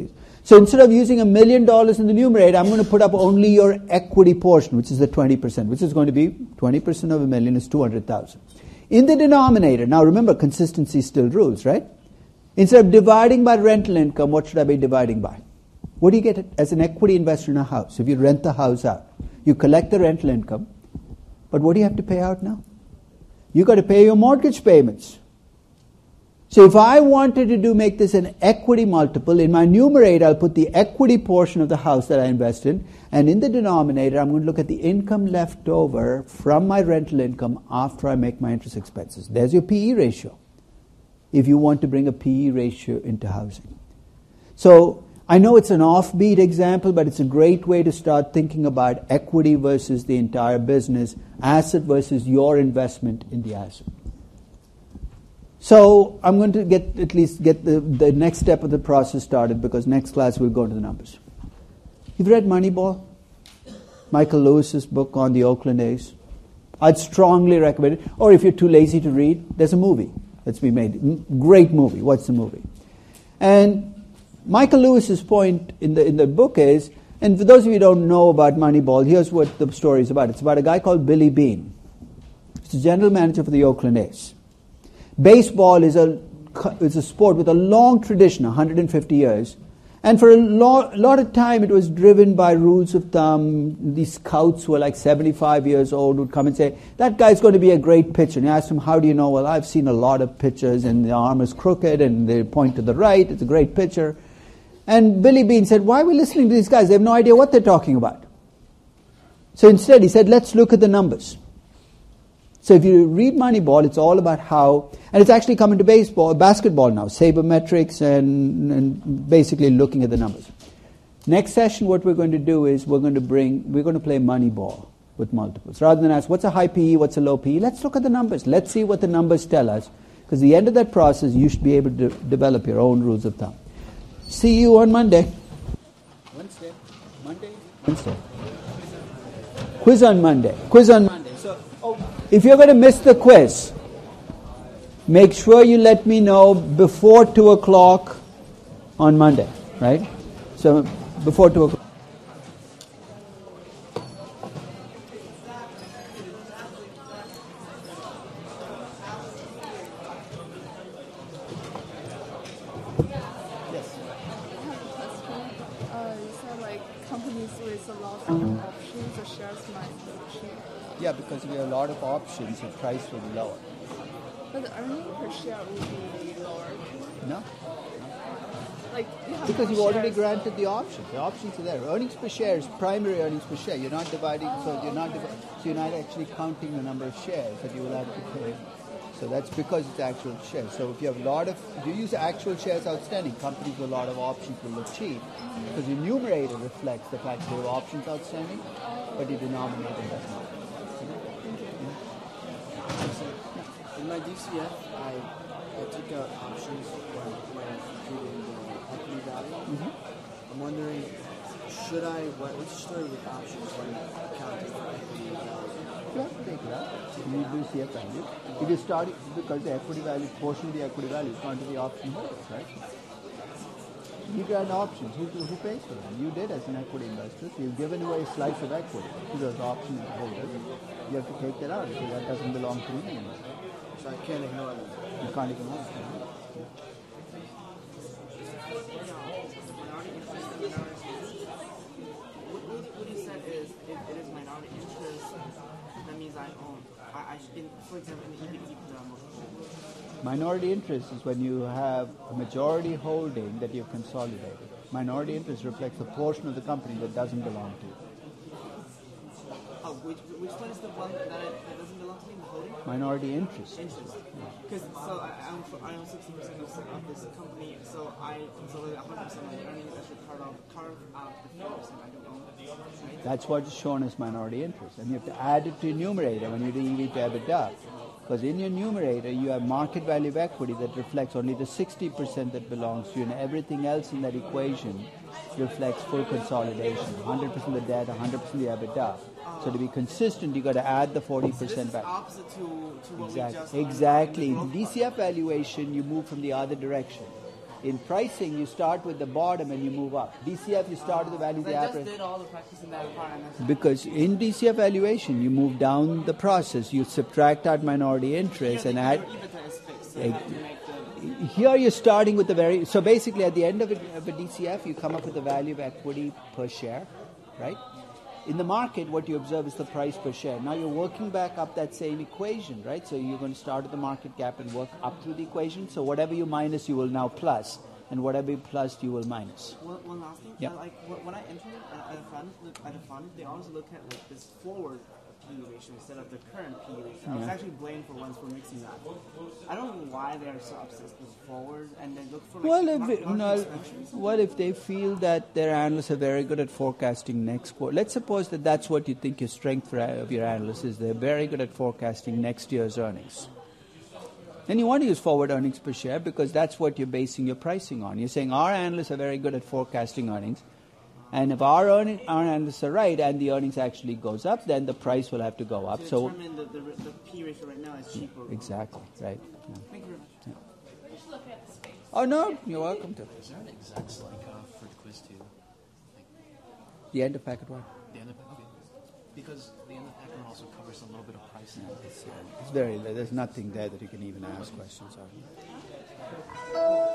So instead of using $1 million in the numerator, I'm going to put up only your equity portion, which is the 20%, which is going to be 20% of $1 million is 200,000. In the denominator, now remember, consistency still rules, right? Instead of dividing by rental income, what should I be dividing by? What do you get as an equity investor in a house? If you rent the house out, you collect the rental income, but what do you have to pay out now? You got to pay your mortgage payments. So if I wanted to make this an equity multiple, in my numerator I'll put the equity portion of the house that I invest in, and in the denominator I'm going to look at the income left over from my rental income after I make my interest expenses. There's your PE ratio, if you want to bring a PE ratio into housing. So I know it's an offbeat example, but it's a great way to start thinking about equity versus the entire business, asset versus your investment in the asset. So I'm going to get the next step of the process started, because next class we'll go into the numbers. You've read Moneyball? Michael Lewis's book on the Oakland A's. I'd strongly recommend it. Or if you're too lazy to read, there's a movie that's been made. Great movie. Watch the movie. And Michael Lewis's point in the book is, and for those of you who don't know about Moneyball, here's what the story is about. It's about a guy called Billy Beane. He's the general manager for the Oakland A's. Baseball is a sport with a long tradition, 150 years. And for a lot of time, it was driven by rules of thumb. These scouts who were like 75 years old would come and say, that guy's going to be a great pitcher. And you ask him, how do you know? Well, I've seen a lot of pitchers, and the arm is crooked, and they point to the right. It's a great pitcher. And Billy Beane said, why are we listening to these guys? They have no idea what they're talking about. So instead, he said, let's look at the numbers. So if you read Moneyball, it's all about how, and it's actually coming to basketball now, sabermetrics and basically looking at the numbers. Next session, what we're going to do is we're going to play Moneyball with multiples. Rather than ask, what's a high PE, what's a low PE? Let's look at the numbers. Let's see what the numbers tell us. Because at the end of that process, you should be able to develop your own rules of thumb. See you on Monday. Wednesday. Quiz on Monday. So, if you're going to miss the quiz, make sure you let me know before 2 o'clock on Monday, right? So, before 2 o'clock. Yeah, because we have a lot of options, the price will be lower. But the earning per share will be lower. No. Like you have Because more you've already shares. granted the options. The options are there. Earnings per share is primary earnings per share. You're not dividing, so you're not actually counting the number of shares that you will have to pay. So that's because it's actual shares. So if you use actual shares outstanding, companies with a lot of options will look cheap, because your numerator reflects the fact that they have options outstanding, but your denominator does not. In my DCF, I took out options when including the equity value. Mm-hmm. I'm wondering, what's the story with options when accounting for equity value? Yeah, take it out. You do CF value. If you start it, because the equity value, portion of the equity value is going to the option holders, right? You grant options. Who pays for them? You did as an equity investor. So you've given away a slice of equity to those option holders. You have to take that out because that doesn't belong to me anymore. So I can't ignore them. You can't ignore it. What he said is, if it is minority interest, that means I own. For example, in the EBITDA multiple. Minority interest is when you have a majority holding that you've consolidated. Minority interest reflects a portion of the company that doesn't belong to you. Oh, which one is the one that doesn't belong to me, the holding? Minority interest. Because I own 60% of this company, so I consolidate 100% of the earnings. I should carve out the 50% I don't own. Right? That's what is shown as minority interest. And you have to add it to your numerator when you do EV to EBITDA. Because in your numerator, you have market value of equity that reflects only the 60% that belongs to you, and everything else in that equation reflects full consolidation. 100% of the debt, 100% of the EBITDA. So to be consistent, you got to add the 40% back. Opposite to what Exactly. we just Exactly. In DCF valuation, you move from the other direction. In pricing, you start with the bottom and you move up. DCF, you start with the value of the I just average. did all the practice in that part. And that's Because in DCF valuation, you move down the process, you subtract out minority interest and add. Your EBITDA is fixed, so you have to make the... Here you're starting with the very. So basically, at the end of a DCF, you come up with the value of equity per share, right? In the market, what you observe is the price per share. Now you're working back up that same equation, right? So you're going to start at the market cap and work up through the equation. So whatever you minus, you will now plus, and whatever you plus, you will minus. One last thing. Yeah. Like when I enter at a fund, they always look at like this forward PE ratio instead of the current PE ratio. I was actually blamed for once for mixing that. I don't know why they are so obsessed with forward and they look for like Well, if they feel that their analysts are very good at forecasting next quarter, let's suppose that that's what you think your strength of your analysts is. They're very good at forecasting next year's earnings. Then you want to use forward earnings per share because that's what you're basing your pricing on. You're saying our analysts are very good at forecasting earnings. And if our analysts are right and the earnings actually goes up, then the price will have to go up. To So determine the P ratio right now is cheaper. exactly, right. Yeah. Thank you very much. Oh, no, you're welcome to. Is there an exact like for the quiz too? Like The end of packet one. the end of okay. Because the end of packet one also covers a little bit of pricing. It's there's nothing there that you can even ask questions on.